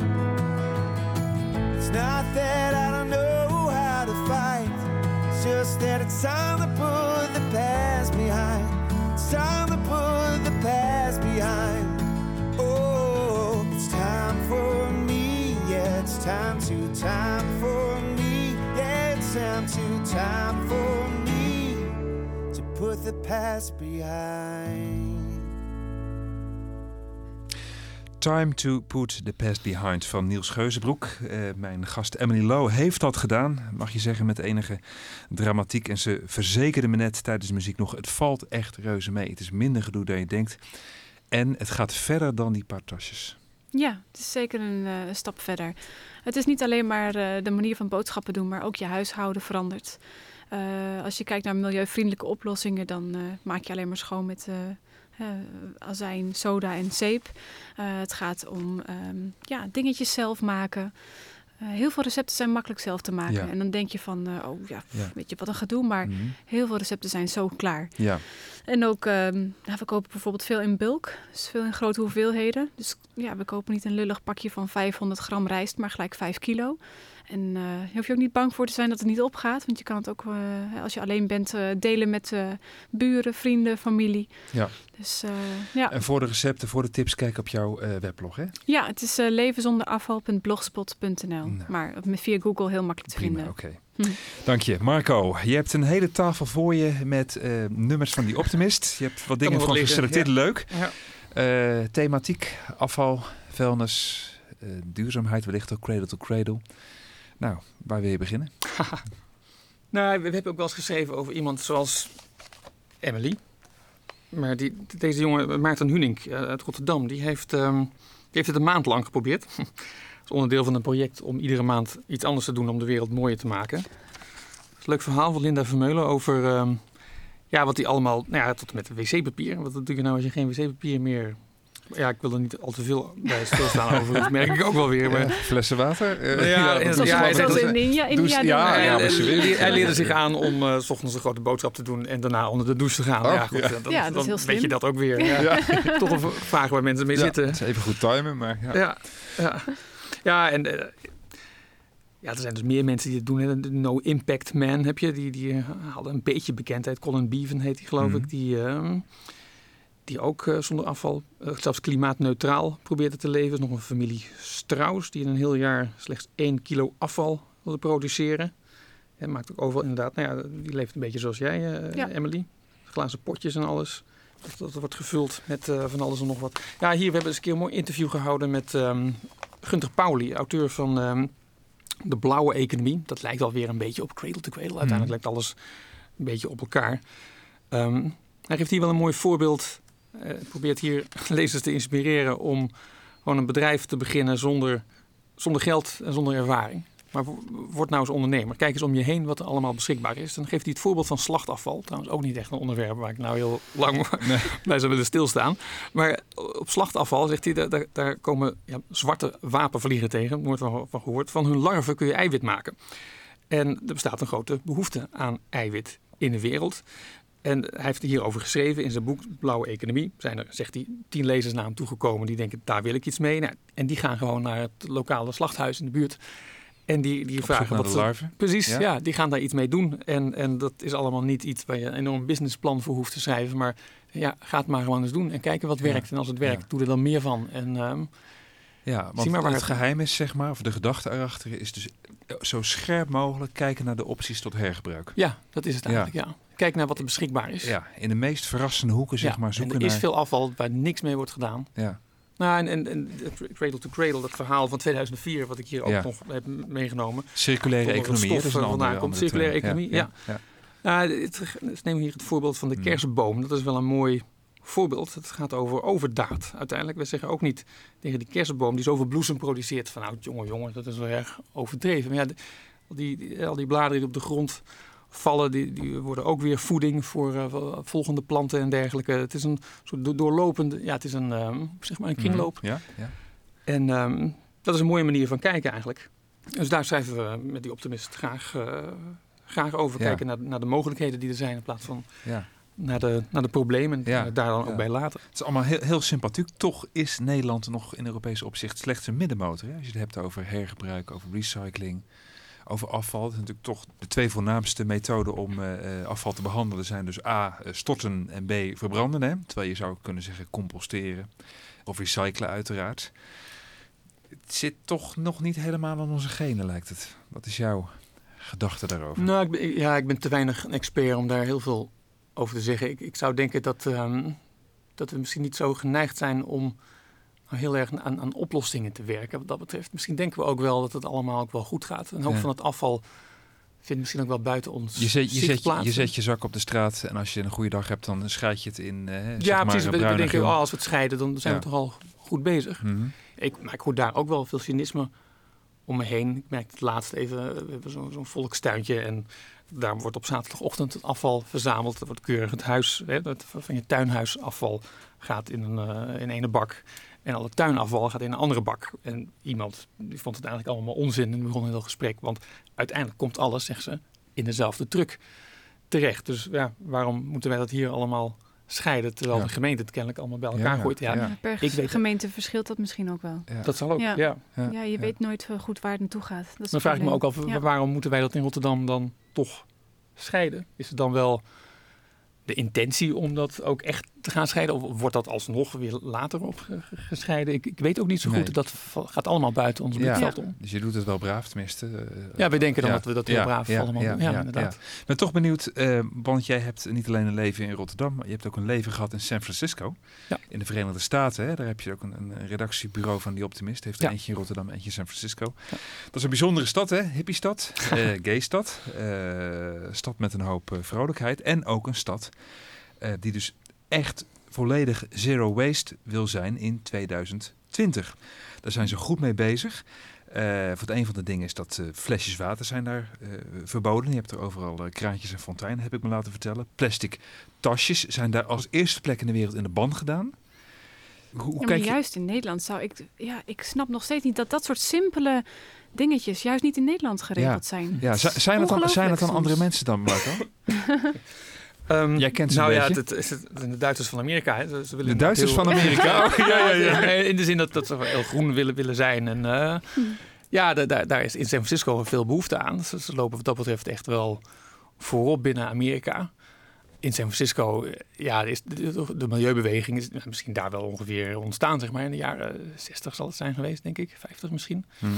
It's not that I don't know how to fight. It's just that it's time to put the past behind. It's time to put the past behind. Oh, it's time for me. Yeah, it's time for me. Yeah, it's time for me to put the past behind. Time to Put the Past Behind van Niels Geuzenbroek. Mijn gast Emily Lowe heeft dat gedaan, mag je zeggen, met enige dramatiek. En ze verzekerde me net tijdens de muziek nog, het valt echt reuze mee. Het is minder gedoe dan je denkt. En het gaat verder dan die paar tasjes. Ja, het is zeker een stap verder. Het is niet alleen maar de manier van boodschappen doen, maar ook je huishouden verandert. Als je kijkt naar milieuvriendelijke oplossingen, dan maak je alleen maar schoon met azijn, soda en zeep. Het gaat om dingetjes zelf maken. Heel veel recepten zijn makkelijk zelf te maken. Ja. En dan denk je van, weet je wat een gedoe. Maar heel veel recepten zijn zo klaar. Ja. En ook, we kopen bijvoorbeeld veel in bulk. Dus veel in grote hoeveelheden. Dus ja, we kopen niet een lullig pakje van 500 gram rijst, maar gelijk 5 kilo. En daar hoef je ook niet bang voor te zijn dat het niet opgaat. Want je kan het ook, als je alleen bent, delen met buren, vrienden, familie. Ja. Dus, En voor de recepten, voor de tips, kijk op jouw weblog, hè? Ja, het is levenzonderafval.blogspot.nl. Nou. Maar via Google heel makkelijk te vinden. Oké. Dank je. Marco, je hebt een hele tafel voor je met nummers van die Optimist. Je hebt wat dingen van geselecteerd. Ja. Leuk. Ja. Thematiek, afval, vuilnis, duurzaamheid, wellicht ook cradle to cradle. Nou, waar wil je beginnen? Nou, we hebben ook wel eens geschreven over iemand zoals Emily. Maar deze jongen, Maarten Hunink uit Rotterdam, die heeft het een maand lang geprobeerd. Dat is onderdeel van een project om iedere maand iets anders te doen om de wereld mooier te maken. Dat is een leuk verhaal van Linda Vermeulen over wat hij allemaal, tot en met wc-papier. Wat doe je nou als je geen wc-papier meer... Ja, ik wil er niet al te veel bij stilstaan over. Dat merk ik ook wel weer. Maar... Flessen water? Zoals in India doen. Hij leerde zich aan om 's ochtends een grote boodschap te doen en daarna onder de douche te gaan. Oh, goed, dat is heel slim. Weet je dat ook weer. Ja. Tot een vraag waar mensen mee zitten. Het is even goed timen, maar er zijn dus meer mensen die het doen. No Impact Man heb je. Die hadden een beetje bekendheid. Colin Beaven heet die, geloof ik. Die ook zonder afval, zelfs klimaatneutraal probeerde te leven. Er is nog een familie Strauss die in een heel jaar slechts 1 kilo afval wilde produceren. En maakt ook overal inderdaad, die leeft een beetje zoals jij, Emily. Glazen potjes en alles. Dat wordt gevuld met van alles en nog wat. Ja, hier, we hebben eens een keer een mooi interview gehouden met Gunther Pauli, auteur van De Blauwe Economie. Dat lijkt alweer een beetje op Cradle to Cradle. Uiteindelijk lijkt alles een beetje op elkaar. Hij geeft hier wel een mooi voorbeeld probeert hier lezers te inspireren om gewoon een bedrijf te beginnen zonder geld en zonder ervaring. Maar word nou eens ondernemer. Kijk eens om je heen wat er allemaal beschikbaar is. Dan geeft hij het voorbeeld van slachtafval. Trouwens ook niet echt een onderwerp waar ik nou heel lang bij zou willen stilstaan. Maar op slachtafval, zegt hij, daar komen zwarte wapenvliegen tegen. Nooit van gehoord. Van hun larven kun je eiwit maken. En er bestaat een grote behoefte aan eiwit in de wereld. En hij heeft hierover geschreven in zijn boek Blauwe Economie. Zijn er, zegt hij, 10 lezers naar hem toegekomen die denken, daar wil ik iets mee. Nou, en die gaan gewoon naar het lokale slachthuis in de buurt. En die vragen wat de larven. Precies, ja, die gaan daar iets mee doen. En dat is allemaal niet iets waar je een enorm businessplan voor hoeft te schrijven. Maar ja, ga het maar gewoon eens doen en kijken wat werkt. En als het werkt, doe er dan meer van. En want zie maar waar het geheim is, zeg maar, of de gedachte erachter is dus zo scherp mogelijk kijken naar de opties tot hergebruik. Ja, dat is het eigenlijk, ja. Kijk naar wat er beschikbaar is. Ja, in de meest verrassende hoeken, zeg maar, zoeken en er is veel afval waar niks mee wordt gedaan. Ja. Nou, en Cradle to Cradle, dat verhaal van 2004, wat ik hier ook nog heb meegenomen. Circulaire economie, dat is een andere circulaire economie, ja. Neem hier het voorbeeld van de kersenboom. Dat is wel een mooi voorbeeld. Het gaat over overdaad uiteindelijk. We zeggen ook niet tegen die kersenboom die zoveel bloesem produceert van nou, jongen, dat is wel erg overdreven. Maar ja, al die bladeren die op de grond vallen, die worden ook weer voeding voor volgende planten en dergelijke. Het is een soort doorlopende, het is een kringloop. Ja. En dat is een mooie manier van kijken eigenlijk. Dus daar schrijven we met die optimist graag over. Kijken naar de mogelijkheden die er zijn in plaats van naar de problemen daar dan ook bij laten. Het is allemaal heel, heel sympathiek. Toch is Nederland nog in Europees opzicht slechts een middenmotor. Hè? Als je het hebt over hergebruik, over recycling, over afval. Dat is natuurlijk toch de 2 voornaamste methoden om afval te behandelen zijn dus A, storten en B, verbranden. Hè? Terwijl je zou kunnen zeggen composteren of recyclen uiteraard. Het zit toch nog niet helemaal aan onze genen, lijkt het. Wat is jouw gedachte daarover? Nou, ik ben te weinig een expert om daar heel veel over te zeggen. Ik zou denken dat we misschien niet zo geneigd zijn om heel erg aan oplossingen te werken. Wat dat betreft, misschien denken we ook wel dat het allemaal ook wel goed gaat. Een hoop van het afval vindt misschien ook wel buiten ons je zet je zak op de straat en als je een goede dag hebt, dan scheid je het in precies. We denken, als we het scheiden, dan zijn we toch al goed bezig. Mm-hmm. Ik hoor daar ook wel veel cynisme om me heen. Ik merkte het laatst even, we hebben zo'n volkstuintje en daar wordt op zaterdagochtend het afval verzameld. Er wordt keurig het huis, van je tuinhuisafval gaat in ene bak. En al het tuinafval gaat in een andere bak. En iemand die vond het eigenlijk allemaal onzin en begon een heel gesprek. Want uiteindelijk komt alles, zegt ze, in dezelfde truck terecht. Dus waarom moeten wij dat hier allemaal scheiden, terwijl de gemeente het kennelijk allemaal bij elkaar gooit. Per gemeente verschilt dat misschien ook wel. Ja. Dat zal ook, je weet nooit goed waar het naartoe gaat. Dan vraag ik me ook af, waarom moeten wij dat in Rotterdam dan toch scheiden? Is het dan wel de intentie om dat ook echt te gaan scheiden? Of wordt dat alsnog weer later op gescheiden? Ik weet ook niet zo goed. Dat gaat allemaal buiten ons blikveld om. Dus je doet het wel braaf, tenminste. We denken dan dat we dat heel braaf allemaal doen. Ja, inderdaad. Ik ben toch benieuwd, want jij hebt niet alleen een leven in Rotterdam, maar je hebt ook een leven gehad in San Francisco. Ja. In de Verenigde Staten. Hè? Daar heb je ook een redactiebureau van Die Optimist. Heeft er eentje in Rotterdam, eentje in San Francisco. Ja. Dat is een bijzondere stad, hè? Hippie-stad, gay-stad. Stad met een hoop vrolijkheid. En ook een stad die dus echt volledig zero waste wil zijn in 2020. Daar zijn ze goed mee bezig. Voor een van de dingen is dat flesjes water zijn daar verboden. Je hebt er overal kraantjes en fonteinen, heb ik me laten vertellen. Plastic tasjes zijn daar als eerste plek in de wereld in de ban gedaan. Maar juist in Nederland zou ik... ik snap nog steeds niet dat soort simpele dingetjes juist niet in Nederland geregeld zijn. Ja, zijn het dan andere mensen dan, Marco? Jij kent ze het zijn de Duitsers van Amerika. Hè. Ze willen de Duitsers van Amerika? In de zin dat ze heel groen willen zijn. En daar is in San Francisco veel behoefte aan. Ze lopen wat dat betreft echt wel voorop binnen Amerika. In San Francisco, de milieubeweging is misschien daar wel ongeveer ontstaan, zeg maar. In de jaren 60 zal het zijn geweest, denk ik. 50 misschien. Mm-hmm.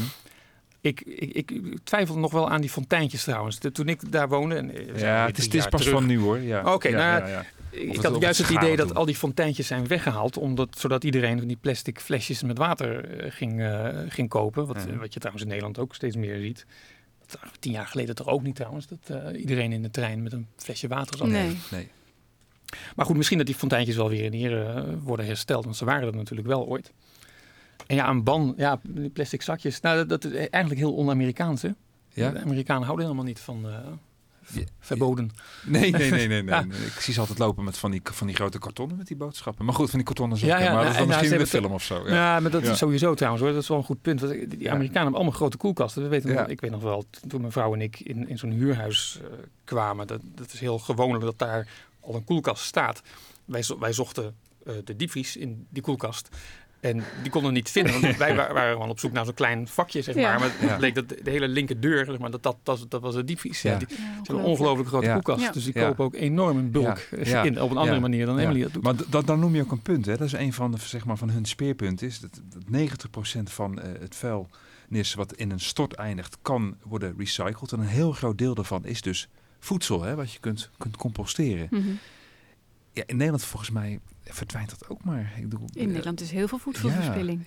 Ik twijfel nog wel aan die fonteintjes trouwens. Toen ik daar woonde... het is pas van nu hoor. Ja. Oké, ik had juist het idee dat al die fonteintjes zijn weggehaald, zodat iedereen van die plastic flesjes met water ging kopen. Wat je trouwens in Nederland ook steeds meer ziet. 10 jaar geleden toch ook niet trouwens, dat iedereen in de trein met een flesje water zat. Nee. Maar goed, misschien dat die fonteintjes wel weer in ere worden hersteld. Want ze waren er natuurlijk wel ooit. En ja, een ban, die plastic zakjes. Nou, dat is eigenlijk heel on-Amerikaans, hè? Ja? De Amerikanen houden helemaal niet van verboden. Nee. Ja. Ik zie ze altijd lopen met van die grote kartonnen met die boodschappen. Maar goed, van die kartonnen zakken. Maar dat is dan misschien een film of zo. Ja, maar dat is sowieso trouwens hoor. Dat is wel een goed punt. Want die Amerikanen hebben allemaal grote koelkasten. We weten ik weet nog wel, toen mijn vrouw en ik in zo'n huurhuis kwamen. Dat is heel gewoon dat daar al een koelkast staat. Wij zochten de diepvries in die koelkast. En die konden we niet vinden. Want wij waren gewoon op zoek naar zo'n klein vakje, zeg maar. Maar het bleek dat de hele linkerdeur, zeg maar, dat was de diepvries. Ja. Die hebben een ongelooflijk grote koelkast. Ja. Dus die kopen ook enorm een bulk in op een andere manier dan Emily dat doet. Maar dan noem je ook een punt. Hè? Dat is een van hun speerpunten. Is dat 90% van het vuilnis wat in een stort eindigt, kan worden recycled. En een heel groot deel daarvan is dus voedsel, hè, wat je kunt composteren. Mm-hmm. Ja, in Nederland volgens mij verdwijnt dat ook maar. In Nederland is heel veel voedselverspilling.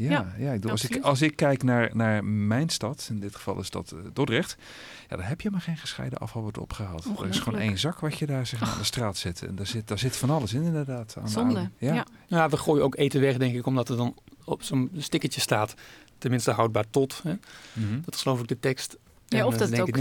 Als ik kijk naar mijn stad, in dit geval is dat Dordrecht, daar heb je maar geen gescheiden afval wordt opgehaald. Er is gewoon 1 zak wat je daar aan de straat zet. En daar zit van alles in inderdaad. Zonde. Ja, we gooien ook eten weg, denk ik, omdat er dan op zo'n stickertje staat, tenminste houdbaar tot. Hè? Mm-hmm. Dat is geloof ik de tekst. Ja, of dat het ook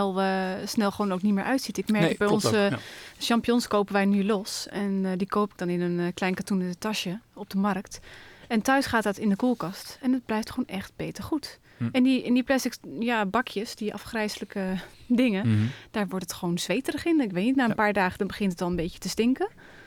snel gewoon ook niet meer uitziet. Ik merk bij onze champignons kopen wij nu los. En die koop ik dan in een klein katoenen tasje op de markt. En thuis gaat dat in de koelkast. En het blijft gewoon echt beter goed. En die plastic bakjes, die afgrijselijke dingen, daar wordt het gewoon zweterig in. Ik weet niet, na een paar dagen dan begint het al een beetje te stinken.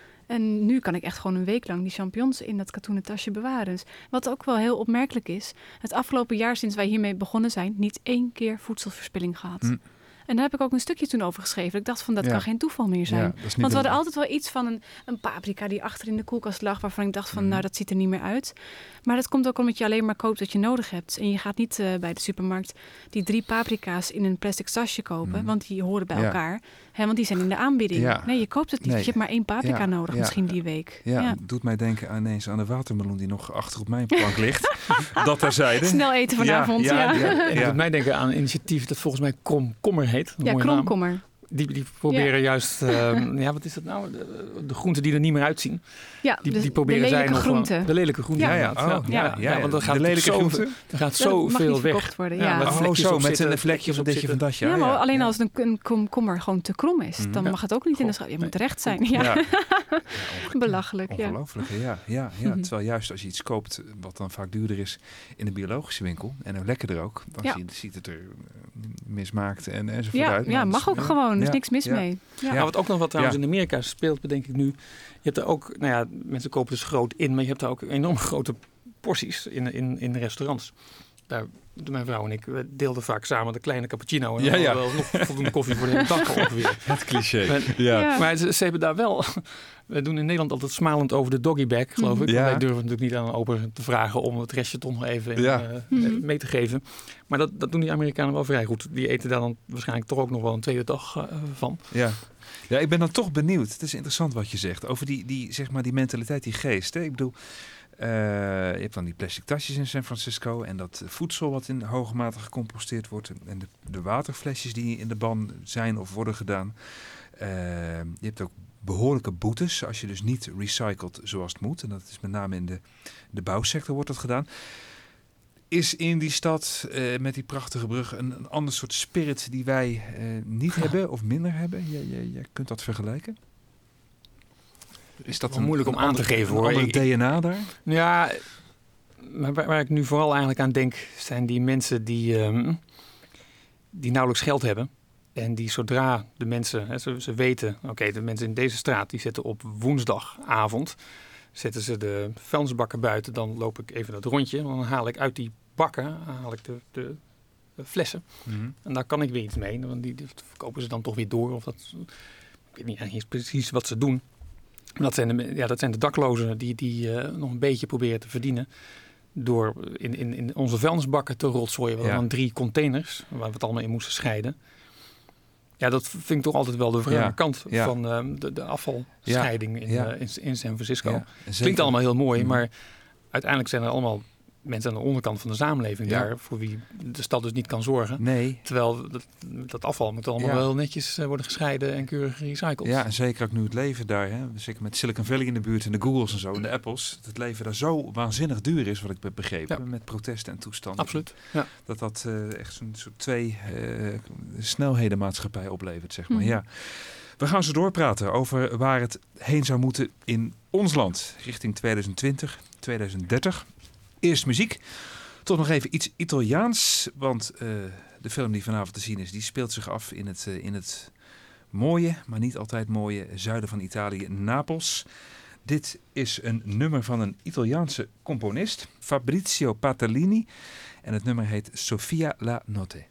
En nu kan ik echt gewoon een week lang die champignons in dat katoenen tasje bewaren. Dus wat ook wel heel opmerkelijk is, het afgelopen jaar sinds wij hiermee begonnen zijn, niet 1 keer voedselverspilling gehad. En daar heb ik ook een stukje toen over geschreven. Ik dacht van, dat kan geen toeval meer zijn. Want we hadden altijd wel iets van een paprika die achter in de koelkast lag, waarvan ik dacht van, nou, dat ziet er niet meer uit. Maar dat komt ook omdat je alleen maar koopt wat je nodig hebt. En je gaat niet bij de supermarkt die 3 paprika's in een plastic tasje kopen, want die horen bij elkaar. Want die zijn in de aanbieding. Ja. Nee, je koopt het niet. Nee. Je hebt maar 1 paprika nodig, misschien die week. Ja, doet mij denken ineens aan de watermeloen die nog achter op mijn plank ligt. Dat terzijde. Snel eten vanavond, En doet mij denken aan een initiatief dat volgens mij Kromkommer heet. Ja, Kromkommer. Die proberen juist, wat is dat nou? De groenten die er niet meer uitzien. Ja, die proberen de lelijke groenten. De lelijke groenten. Want dan gaat de lelijke groenten. Er gaat zoveel weg. Worden, met een vlekje of een ditje van datje. Ja, maar alleen als een komkommer gewoon te krom is, dan mag het ook niet in de schaal. Je moet recht zijn. Ja. Belachelijk. Ongelooflijk, ja. Terwijl juist als je iets koopt wat dan vaak duurder is in de biologische winkel en er lekkerder ook, dan ziet het er mismaakt enzovoort uit. Ja, mag ook gewoon. Er is niks mis mee. Ja. Wat ook nog wat trouwens in Amerika speelt, bedenk ik nu. Je hebt er ook, mensen kopen dus groot in, maar je hebt daar ook enorm grote porties in restaurants. Daar, mijn vrouw en ik deelden vaak samen de kleine cappuccino. En wel nog voldoende koffie voor de hele dag ongeveer. Het cliché. Maar ze hebben daar wel... We doen in Nederland altijd smalend over de doggybag, geloof ik. Wij durven natuurlijk niet aan een oper te vragen om het restje toch nog even mee te geven. Maar dat doen die Amerikanen wel vrij goed. Die eten daar dan waarschijnlijk toch ook nog wel een tweede dag van. Ja, ik ben dan toch benieuwd. Het is interessant wat je zegt over die zeg maar die mentaliteit, die geest. Hè? Ik bedoel, je hebt dan die plastic tasjes in San Francisco en dat voedsel wat in hoge mate gecomposteerd wordt en de waterflesjes die in de ban zijn of worden gedaan. Je hebt ook behoorlijke boetes als je dus niet recycelt zoals het moet. En dat is met name in de bouwsector wordt dat gedaan. Is in die stad met die prachtige brug een ander soort spirit die wij niet hebben of minder hebben? Je kunt dat vergelijken? Is dat moeilijk om aan te geven hoor? Een ander DNA daar? Ja, maar waar ik nu vooral eigenlijk aan denk, zijn die mensen die nauwelijks geld hebben. En die zodra de mensen, ze weten, de mensen in deze straat, die zetten op woensdagavond, zetten ze de vuilnisbakken buiten, dan loop ik even dat rondje. Dan haal ik uit die bakken de flessen. Mm-hmm. En daar kan ik weer iets mee. Want die verkopen ze dan toch weer door. Of dat, ik weet niet eens precies wat ze doen. Dat zijn de daklozen die nog een beetje proberen te verdienen. Door in onze vuilnisbakken te rotzooien. We hadden dan 3 containers waar we het allemaal in moesten scheiden. Ja, dat vind ik toch altijd wel de wrake kant van de afvalscheiding in San Francisco. Ja, klinkt allemaal heel mooi, maar uiteindelijk zijn er allemaal mensen aan de onderkant van de samenleving daar, voor wie de stad dus niet kan zorgen. Nee. Terwijl dat afval moet allemaal wel netjes worden gescheiden en keurig gerecycled. Ja, en zeker ook nu het leven daar, hè, zeker met Silicon Valley in de buurt en de Googles en zo en de Apples, dat het leven daar zo waanzinnig duur is, wat ik heb begrepen, met protesten en toestanden. Absoluut. Ja. Dat echt zo'n soort 2 snelheden maatschappij oplevert, zeg maar. Ja. We gaan zo doorpraten over waar het heen zou moeten in ons land, richting 2020, 2030. Eerst muziek. Toch nog even iets Italiaans, want de film die vanavond te zien is, die speelt zich af in het mooie, maar niet altijd mooie zuiden van Italië, Napels. Dit is een nummer van een Italiaanse componist, Fabrizio Patellini, en het nummer heet Sofia la Notte.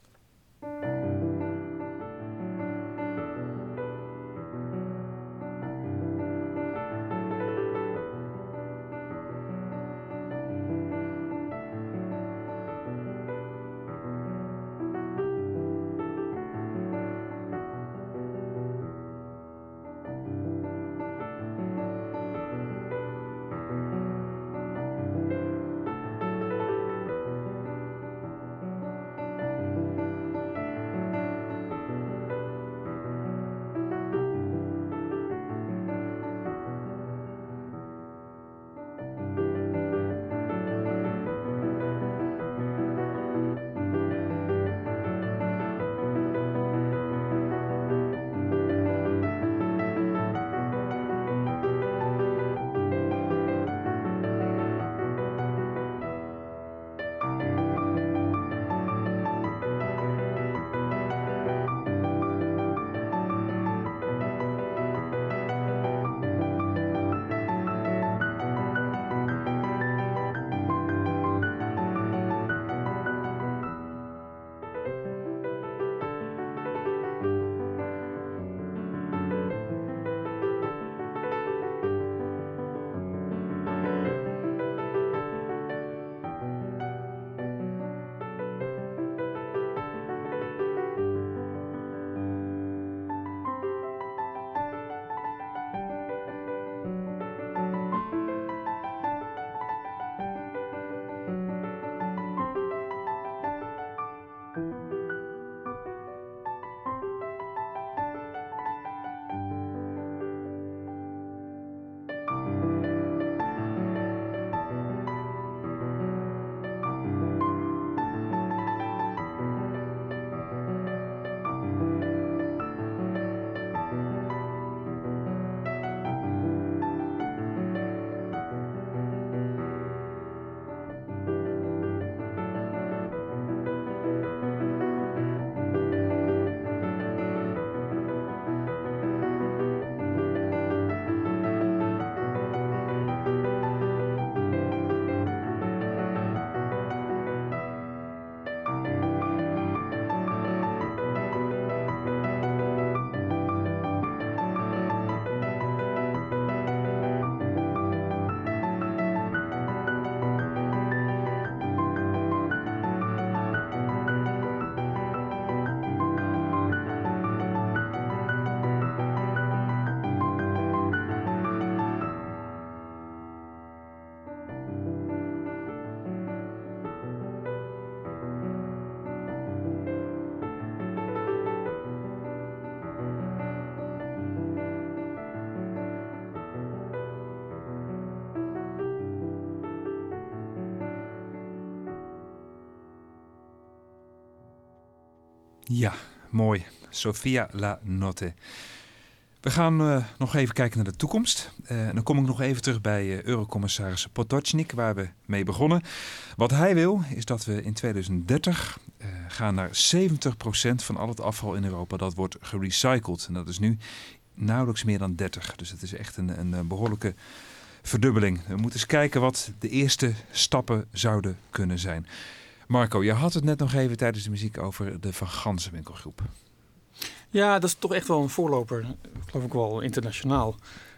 Ja, mooi. Sofia la Notte. We gaan nog even kijken naar de toekomst. Dan kom ik nog even terug bij Eurocommissaris Potočnik, waar we mee begonnen. Wat hij wil, is dat we in 2030 gaan naar 70% van al het afval in Europa. Dat wordt gerecycled. En dat is nu nauwelijks meer dan 30. Dus het is echt een behoorlijke verdubbeling. We moeten eens kijken wat de eerste stappen zouden kunnen zijn. Marco, je had het net nog even tijdens de muziek over de Van Gansenwinkelgroep. Ja, dat is toch echt wel een voorloper. Geloof ik wel internationaal.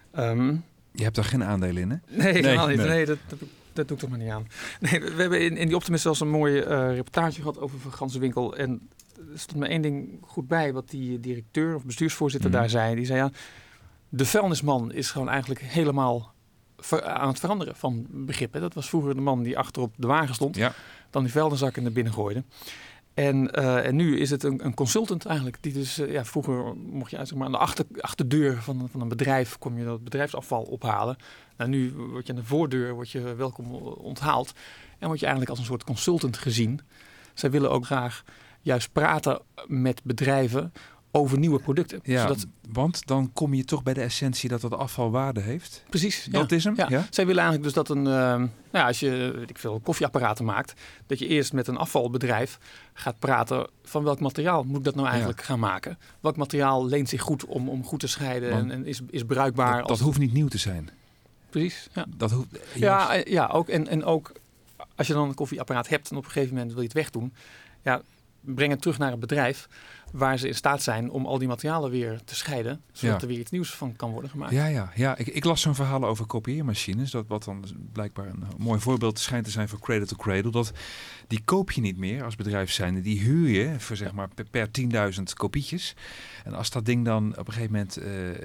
Je hebt daar geen aandelen in, hè? Nee, helemaal niet. Nee, dat doe ik toch maar niet aan. Nee, we hebben in die Optimist zelfs een mooie reportage gehad over Van Gansenwinkel. En er stond me één ding goed bij wat die directeur of bestuursvoorzitter daar zei. Die zei, ja, de vuilnisman is gewoon eigenlijk helemaal aan het veranderen van begrippen. Dat was vroeger de man die achterop de wagen stond. Ja. Dan die vuilniszakken naar binnen gooide. En nu is het een consultant eigenlijk. Die dus, vroeger mocht je aan de achterdeur van een bedrijf, kon je dat bedrijfsafval ophalen. Nou, nu word je aan de voordeur welkom onthaald. En word je eigenlijk als een soort consultant gezien. Zij willen ook graag juist praten met bedrijven over nieuwe producten. Ja, want dan kom je toch bij de essentie dat afval waarde heeft. Precies. Dat is hem. Ja. Zij willen eigenlijk dus dat als je koffieapparaten maakt, dat je eerst met een afvalbedrijf gaat praten van welk materiaal moet ik dat nou eigenlijk gaan maken. Welk materiaal leent zich goed om goed te scheiden en is bruikbaar. Dat hoeft niet nieuw te zijn. Precies. Ja. Dat hoeft. Ook. En ook als je dan een koffieapparaat hebt en op een gegeven moment wil je het wegdoen. Ja, breng het terug naar het bedrijf waar ze in staat zijn om al die materialen weer te scheiden, zodat er weer iets nieuws van kan worden gemaakt. Ja. Ik las zo'n verhaal over kopieermachines, wat dan blijkbaar een mooi voorbeeld schijnt te zijn voor cradle to cradle. Dat die koop je niet meer als bedrijf zijnde, die huur je voor zeg maar per 10.000 kopietjes. En als dat ding dan op een gegeven moment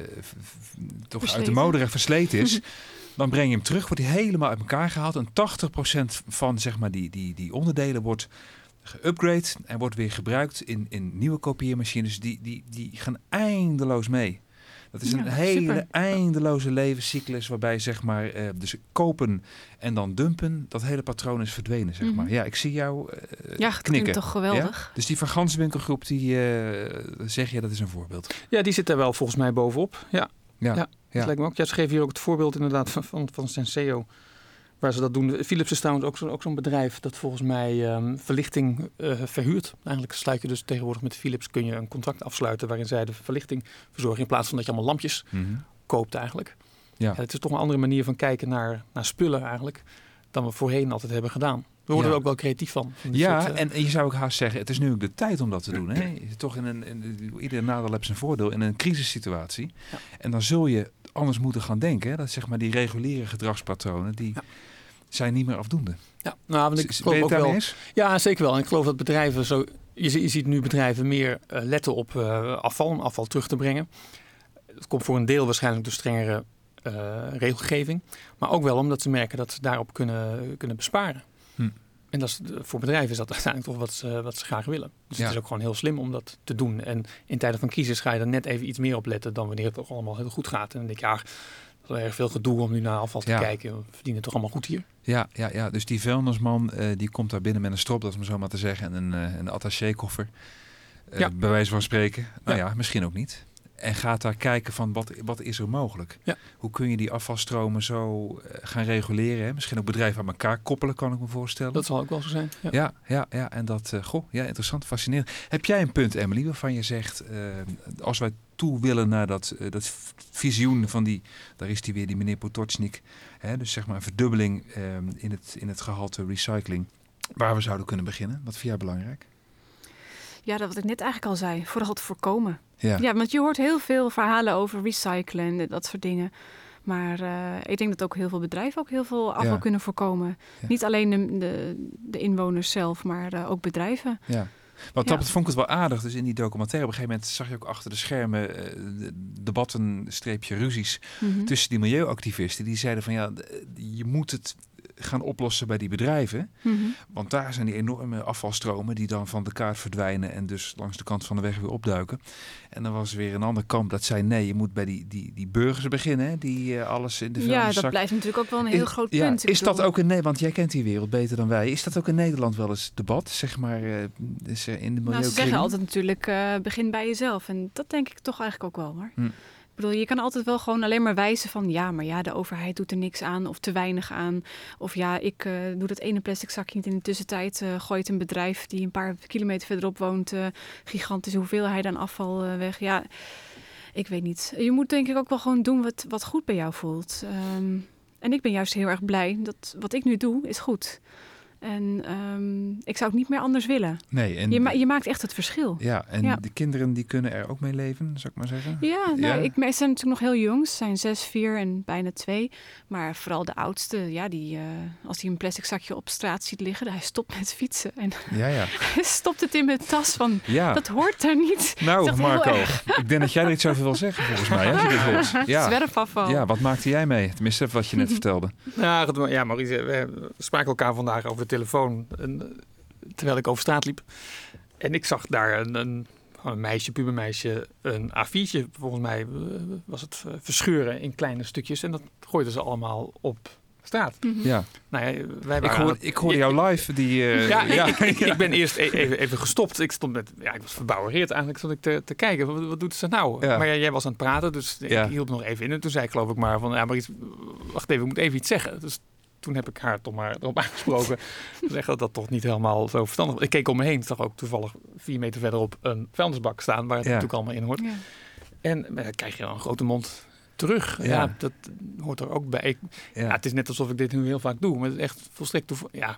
toch versleten. Uit de mode versleten is, dan breng je hem terug, wordt hij helemaal uit elkaar gehaald en 80% van zeg maar die onderdelen wordt geupgrade en wordt weer gebruikt in nieuwe kopieermachines. Die gaan eindeloos mee. Dat is een hele eindeloze levenscyclus waarbij zeg maar dus kopen en dan dumpen, dat hele patroon is verdwenen zeg maar. Ja, ik zie jou knikken. Toch geweldig. Ja? Dus die Van Ganswinkelgroep, die zeg je dat is een voorbeeld. Ja, die zit daar wel volgens mij bovenop. Ja. Dat lijkt me ook. Ja, ze geven hier ook het voorbeeld inderdaad van Senseo. Waar ze dat doen. Philips is trouwens ook zo'n bedrijf dat volgens mij verlichting verhuurt. Eigenlijk sluit je dus tegenwoordig met Philips kun je een contract afsluiten waarin zij de verlichting verzorgen in plaats van dat je allemaal lampjes koopt eigenlijk. Ja. Het is toch een andere manier van kijken naar spullen eigenlijk dan we voorheen altijd hebben gedaan. We worden er ook wel creatief van. En je zou ook haast zeggen, het is nu ook de tijd om dat te doen. Hè? Toch ieder nadeel heeft zijn voordeel in een crisissituatie. Ja. En dan zul je anders moeten gaan denken. Hè? Dat zeg maar die reguliere gedragspatronen, die zijn niet meer afdoende. Ja, nou, want ik geloof ook wel. Ja, zeker wel. En ik geloof dat bedrijven zo. Je ziet nu bedrijven meer letten op afval terug te brengen. Het komt voor een deel waarschijnlijk door strengere regelgeving. Maar ook wel omdat ze merken dat ze daarop kunnen besparen. En dat is, voor bedrijven is dat uiteindelijk toch wat ze graag willen. Dus het is ook gewoon heel slim om dat te doen. En in tijden van crisis ga je er net even iets meer op letten dan wanneer het toch allemaal heel goed gaat. En dan denk je, dat is wel erg veel gedoe om nu naar afval te kijken. We verdienen het toch allemaal goed hier. Ja. Dus die vuilnisman die komt daar binnen met een stropdas, om zo maar te zeggen. En een attaché-koffer. Bij wijze van spreken. Nou ja, misschien ook niet. En gaat daar kijken van wat is er mogelijk? Ja. Hoe kun je die afvalstromen zo gaan reguleren? Hè? Misschien ook bedrijven aan elkaar koppelen, kan ik me voorstellen. Dat zal ook wel zo zijn. Ja. En dat, interessant, fascinerend. Heb jij een punt, Emily, waarvan je zegt, als wij toe willen naar dat visioen van daar is die weer, die meneer Potočnik. Dus zeg maar een verdubbeling in het gehalte recycling. Waar we zouden kunnen beginnen. Wat vind jij belangrijk? Ja, dat wat ik net eigenlijk al zei. Vooral het voorkomen. Ja, want je hoort heel veel verhalen over recyclen en dat soort dingen. Maar ik denk dat ook heel veel bedrijven ook heel veel afval kunnen voorkomen. Ja. Niet alleen de inwoners zelf, maar ook bedrijven. Ja. Want dat vond ik het wel aardig. Dus in die documentaire op een gegeven moment zag je ook achter de schermen debatten, ruzies tussen die milieuactivisten. Die zeiden van je moet het gaan oplossen bij die bedrijven. Want daar zijn die enorme afvalstromen die dan van de kaart verdwijnen en dus langs de kant van de weg weer opduiken. En dan was er weer een ander kamp dat zei nee, je moet bij die burgers beginnen, hè, die alles in de vuilniszak. Ja, dat blijft natuurlijk ook wel een heel groot punt. Is dat ook want jij kent die wereld beter dan wij. Is dat ook in Nederland wel eens debat, zeg maar, in de milieukring? Ze zeggen altijd natuurlijk, begin bij jezelf. En dat denk ik toch eigenlijk ook wel, hoor. Ik bedoel, je kan altijd wel gewoon alleen maar wijzen van de overheid doet er niks aan of te weinig aan. Of ik doe dat ene plastic zakje niet in de tussentijd. Gooit een bedrijf die een paar kilometer verderop woont gigantische hoeveelheid aan afval weg. Ja, ik weet niet. Je moet denk ik ook wel gewoon doen wat goed bij jou voelt. En ik ben juist heel erg blij dat wat ik nu doe is goed. En ik zou het niet meer anders willen. Nee, en je maakt echt het verschil. Ja, en de kinderen die kunnen er ook mee leven, zou ik maar zeggen. Ja, nou, ze zijn natuurlijk nog heel jong. Ze zijn 6, 4 en bijna 2. Maar vooral de oudste, als hij een plastic zakje op straat ziet liggen, hij stopt met fietsen. En hij stopt het in mijn tas van, dat hoort daar niet. Nou, Marco, ik denk dat jij er iets over wil zeggen, volgens mij. Als je dit hoort. Zwerfafval. Ja, wat maakte jij mee? Tenminste, wat je net vertelde. Ja, Maurice, we spraken elkaar vandaag over de telefoon terwijl ik over straat liep. En ik zag daar een pubermeisje, een A4'tje, volgens mij was het verscheuren in kleine stukjes. En dat gooiden ze allemaal op straat. Ja. Nou ja, wij waren ik hoorde jou live. Ik ben eerst even gestopt. Ik was verbouwereerd eigenlijk, stond ik te kijken. Wat doet ze nou? Ja. Maar jij was aan het praten, dus ik hield nog even in. En toen zei ik geloof ik maar van, maar wacht even, ik moet even iets zeggen. Dus toen heb ik haar toch maar erop aangesproken. Zeg dat dat toch niet helemaal zo verstandig was. Ik keek om me heen. Ik zag ook toevallig 4 meter verderop een vuilnisbak staan waar het natuurlijk allemaal in hoort. Ja. En dan krijg je een grote mond terug. Ja, dat hoort er ook bij. Het is net alsof ik dit nu heel vaak doe. Maar het is echt volstrekt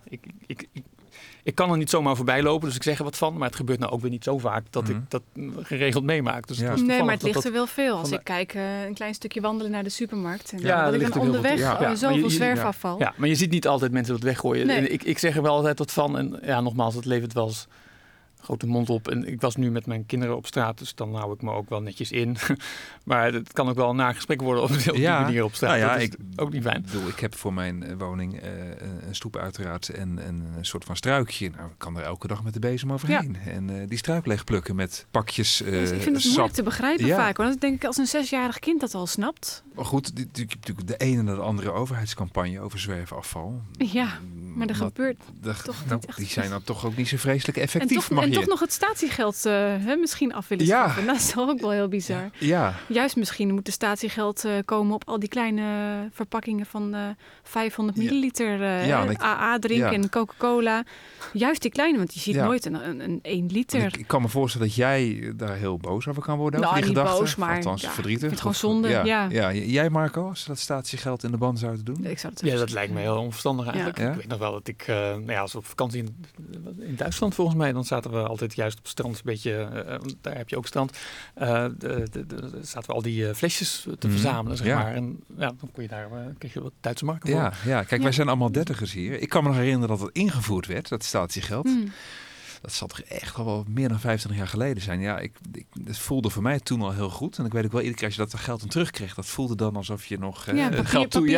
ik kan er niet zomaar voorbij lopen, dus ik zeg er wat van. Maar het gebeurt nou ook weer niet zo vaak dat ik dat geregeld meemaak. Dus nee, maar het ligt er wel veel. Als ik kijk een klein stukje wandelen naar de supermarkt. En wat ik dan onderweg zoveel zwerfafval. Ja, maar je ziet niet altijd mensen dat weggooien. Nee. En ik zeg er wel altijd wat van. En nogmaals, het levert wel eens grote mond op. En ik was nu met mijn kinderen op straat, dus dan hou ik me ook wel netjes in. Maar het kan ook wel een nagesprek worden op die manier op straat. Dat is ook niet fijn. Ik heb voor mijn woning een stoep uiteraard en een soort van struikje. Nou, ik kan er elke dag met de bezem overheen. Ja. En die struik leeg plukken met pakjes ik vind het moeilijk te begrijpen vaak. Want dat denk ik als een 6-jarig kind dat al snapt. Maar goed, natuurlijk de ene naar de andere overheidscampagne over zwerfafval. Ja, maar er gebeurt toch niet echt. Die zijn dan toch ook niet zo vreselijk effectief. En toch nog het statiegeld misschien af willen schaffen. Dat is ook wel heel bizar. Ja. Juist misschien moet er statiegeld komen op al die kleine verpakkingen van 500 milliliter AA drink en Coca-Cola. Juist die kleine, want je ziet nooit een 1 liter. Ik kan me voorstellen dat jij daar heel boos over kan worden. Nou, die niet gedachte. Boos, maar althans verdrietig. Ik vind het gewoon zonde. Ja. Jij Marco, als ze dat statiegeld in de ban zouden doen? Ik zou het dat lijkt me heel onverstandig eigenlijk. Ja. Ik weet nog wel dat ik, als we op vakantie in Duitsland volgens mij, dan zaten we altijd juist op het strand een beetje, daar heb je ook strand, zaten we al die flesjes te verzamelen, zeg maar. En dan kon je daar, kreeg je wat Duitse marken voor. Ja, kijk, wij zijn allemaal dertigers hier. Ik kan me nog herinneren dat het ingevoerd werd, dat statiegeld. Dat zal toch echt al wel meer dan 25 jaar geleden zijn. Ja, het voelde voor mij toen al heel goed. En ik weet ook wel, iedere keer als je dat geld dan terugkreeg, dat voelde dan alsof je nog geld toe.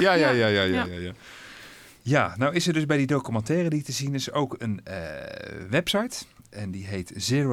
Ja, nou is er dus bij die documentaire die te zien is ook een website. En die heet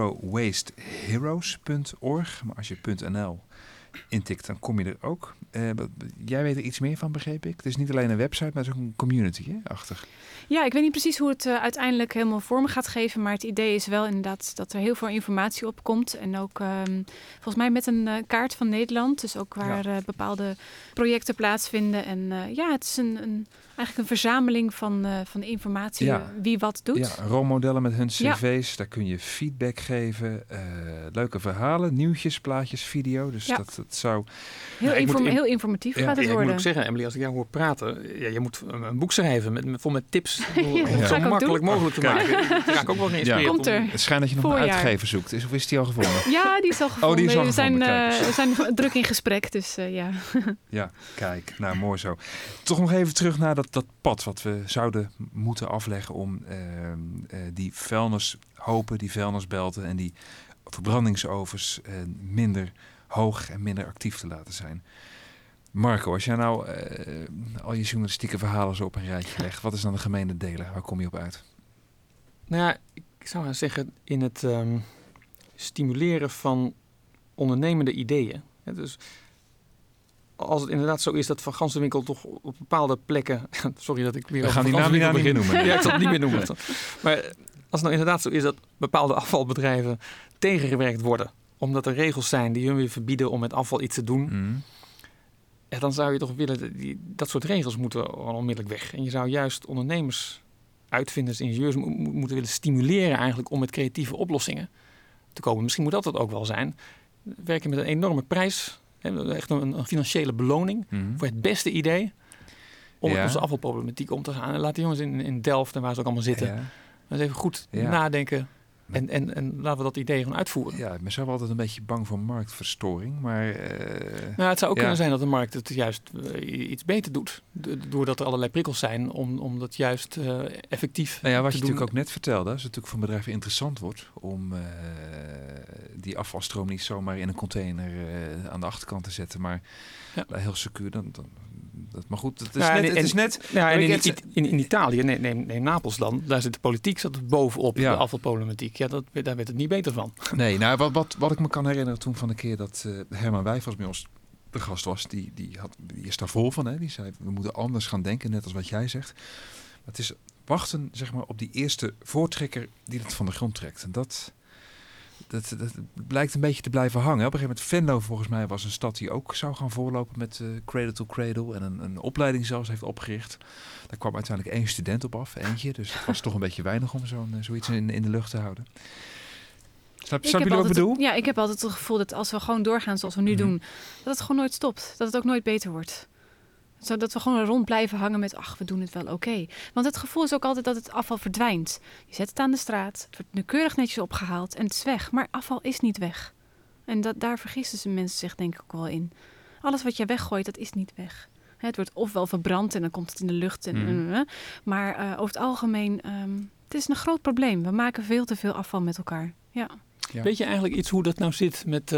zerowasteheroes.org. Maar als je .nl intikt, dan kom je er ook. Jij weet er iets meer van, begreep ik. Het is niet alleen een website, maar het is ook een community achter. Ja, ik weet niet precies hoe het uiteindelijk helemaal vorm gaat geven. Maar het idee is wel inderdaad dat er heel veel informatie op komt. En ook volgens mij met een kaart van Nederland. Dus ook waar bepaalde projecten plaatsvinden. En het is eigenlijk een verzameling van informatie wie wat doet. Ja, rolmodellen met hun cv's. Daar kun je feedback geven. Leuke verhalen, nieuwtjes, plaatjes, video. Dus dat zou... Heel informatief gaat het worden. Ik moet ook zeggen, Emily, als ik jou hoor praten... je moet een boek schrijven vol met tips om het zo makkelijk mogelijk te maken. Daar ga ik ook wel geïnspireerd. Komt er. Het schijnt dat je nog een uitgever zoekt. Of is die al gevonden? Ja, die is al gevonden. We zijn druk in gesprek, dus ja. Ja, kijk. Nou, mooi zo. Toch nog even terug naar dat pad wat we zouden moeten afleggen om die vuilnishopen, die vuilnisbelten en die verbrandingsovens minder hoog en minder actief te laten zijn. Marco, als jij nou al je journalistieke verhalen zo op een rijtje legt, wat is dan de gemene deler? Waar kom je op uit? Nou ja, ik zou maar zeggen in het stimuleren van ondernemende ideeën. Ja, dus als het inderdaad zo is dat Van Gansenwinkel toch op bepaalde plekken... Sorry dat ik weer... We gaan die naam niet meer noemen. Ja, ik zal het niet meer noemen. Maar als het nou inderdaad zo is dat bepaalde afvalbedrijven tegengewerkt worden, omdat er regels zijn die hun weer verbieden om met afval iets te doen, dan zou je toch willen, dat soort regels moeten onmiddellijk weg. En je zou juist ondernemers, uitvinders, ingenieurs moeten willen stimuleren eigenlijk om met creatieve oplossingen te komen. Misschien moet dat het ook wel zijn. Werken met een enorme prijs, echt een financiële beloning voor het beste idee. om met onze afvalproblematiek om te gaan. En laat die jongens in Delft en waar ze ook allemaal zitten. Ja. Dus even goed nadenken. En laten we dat idee gewoon uitvoeren. Ja, ik ben zelf altijd een beetje bang voor marktverstoring. Maar, het zou ook kunnen zijn dat de markt het juist iets beter doet. Doordat er allerlei prikkels zijn om dat juist effectief te doen. Wat je natuurlijk ook net vertelde. Als het natuurlijk voor bedrijven interessant wordt om die afvalstroom niet zomaar in een container aan de achterkant te zetten. Maar heel secuur maar goed, het is net... In Italië, neem Napels dan, daar zit de politiek zat bovenop de afvalproblematiek. Ja, daar werd het niet beter van. Nee, wat ik me kan herinneren toen van de keer dat Herman Wijfels bij ons de gast was, die is daar vol van. Hè? Die zei, we moeten anders gaan denken, net als wat jij zegt. Maar het is wachten, zeg maar, op die eerste voortrekker die het van de grond trekt. En dat blijkt een beetje te blijven hangen. Op een gegeven moment, Venlo volgens mij was een stad die ook zou gaan voorlopen met Cradle to Cradle en een opleiding zelfs heeft opgericht. Daar kwam uiteindelijk 1 student op af, eentje. Dus het was toch een beetje weinig om zoiets in de lucht te houden. Snap je wat ik bedoel? Ja, ik heb altijd het gevoel dat als we gewoon doorgaan zoals we nu doen, dat het gewoon nooit stopt. Dat het ook nooit beter wordt. Zodat we gewoon rond blijven hangen met, we doen het wel oké. Want het gevoel is ook altijd dat het afval verdwijnt. Je zet het aan de straat, het wordt nu keurig netjes opgehaald en het is weg. Maar afval is niet weg. En daar vergissen mensen zich denk ik ook wel in. Alles wat je weggooit, dat is niet weg. Het wordt ofwel verbrand en dan komt het in de lucht. Maar over het algemeen, het is een groot probleem. We maken veel te veel afval met elkaar. Ja. Weet je eigenlijk iets hoe dat nou zit met...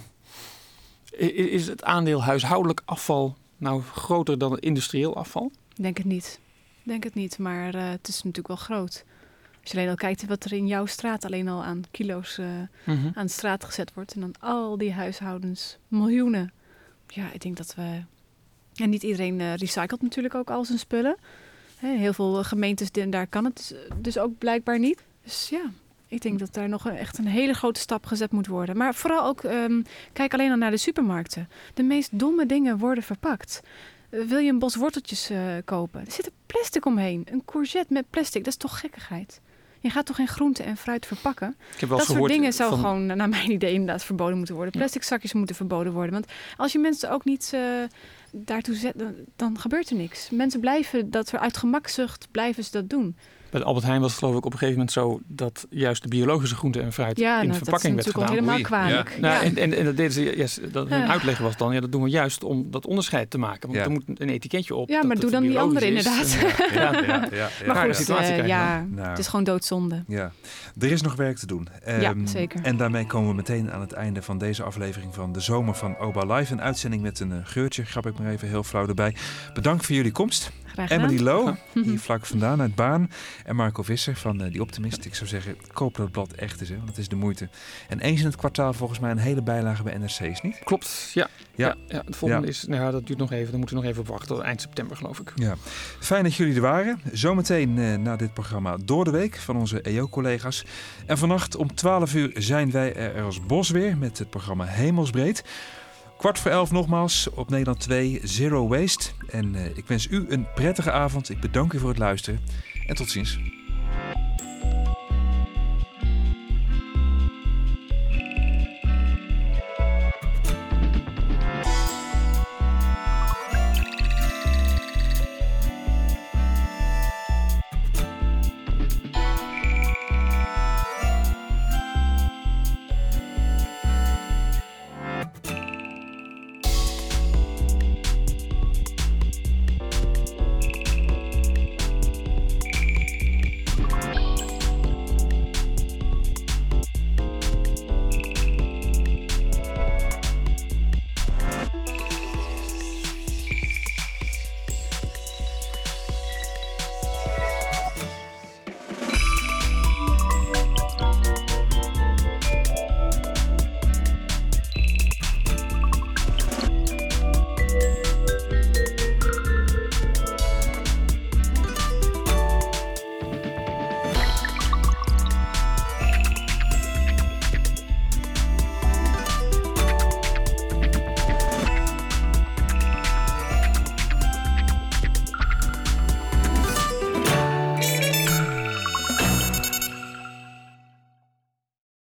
is het aandeel huishoudelijk afval nou groter dan het industrieel afval? Denk het niet, maar het is natuurlijk wel groot. Als je alleen al kijkt wat er in jouw straat alleen al aan kilo's aan de straat gezet wordt. En dan al die huishoudens, miljoenen. Ja, ik denk dat we... En niet iedereen recycelt natuurlijk ook al zijn spullen. Heel veel gemeentes, daar kan het dus ook blijkbaar niet. Dus ja, ik denk dat daar nog echt een hele grote stap gezet moet worden. Maar vooral ook, kijk alleen al naar de supermarkten. De meest domme dingen worden verpakt. Wil je een bos worteltjes kopen? Er zit er plastic omheen. Een courgette met plastic, dat is toch gekkigheid? Je gaat toch geen groente en fruit verpakken? Dat soort dingen zou gewoon, naar mijn idee, inderdaad verboden moeten worden. Plastic zakjes moeten verboden worden. Want als je mensen ook niet daartoe zet, dan gebeurt er niks. Mensen blijven uit gemakzucht blijven ze dat doen. Bij de Albert Heijn was het geloof ik op een gegeven moment zo dat juist de biologische groente en fruit in de verpakking werd gedaan. Ja, dat is natuurlijk ook helemaal kwalijk. En dat deden ze, hun uitleg was dan, dat doen we juist om dat onderscheid te maken. Want er moet een etiketje op. Ja, maar doe dan die andere inderdaad. Maar goed, het is gewoon doodzonde. Ja, er is nog werk te doen. Zeker. En daarmee komen we meteen aan het einde van deze aflevering van De Zomer van Oba Live. Een uitzending met een geurtje, grap ik maar even heel flauw erbij. Bedankt voor jullie komst. Emily Low, hier vlak vandaan uit Baan. En Marco Visser van Die Optimist. Ik zou zeggen, koop dat blad echt eens, want het is de moeite. En eens in het kwartaal volgens mij een hele bijlage bij NRC, is niet? Klopt, ja. Het volgende is, dat duurt nog even. Dan moeten we nog even op wachten tot eind september, geloof ik. Ja. Fijn dat jullie er waren. Zometeen na dit programma Door de Week van onze EO-collega's. En vannacht om 12 uur zijn wij er als Bos weer met het programma Hemelsbreed. 11:15 nogmaals op Nederland 2, Zero Waste. En ik wens u een prettige avond. Ik bedank u voor het luisteren en tot ziens.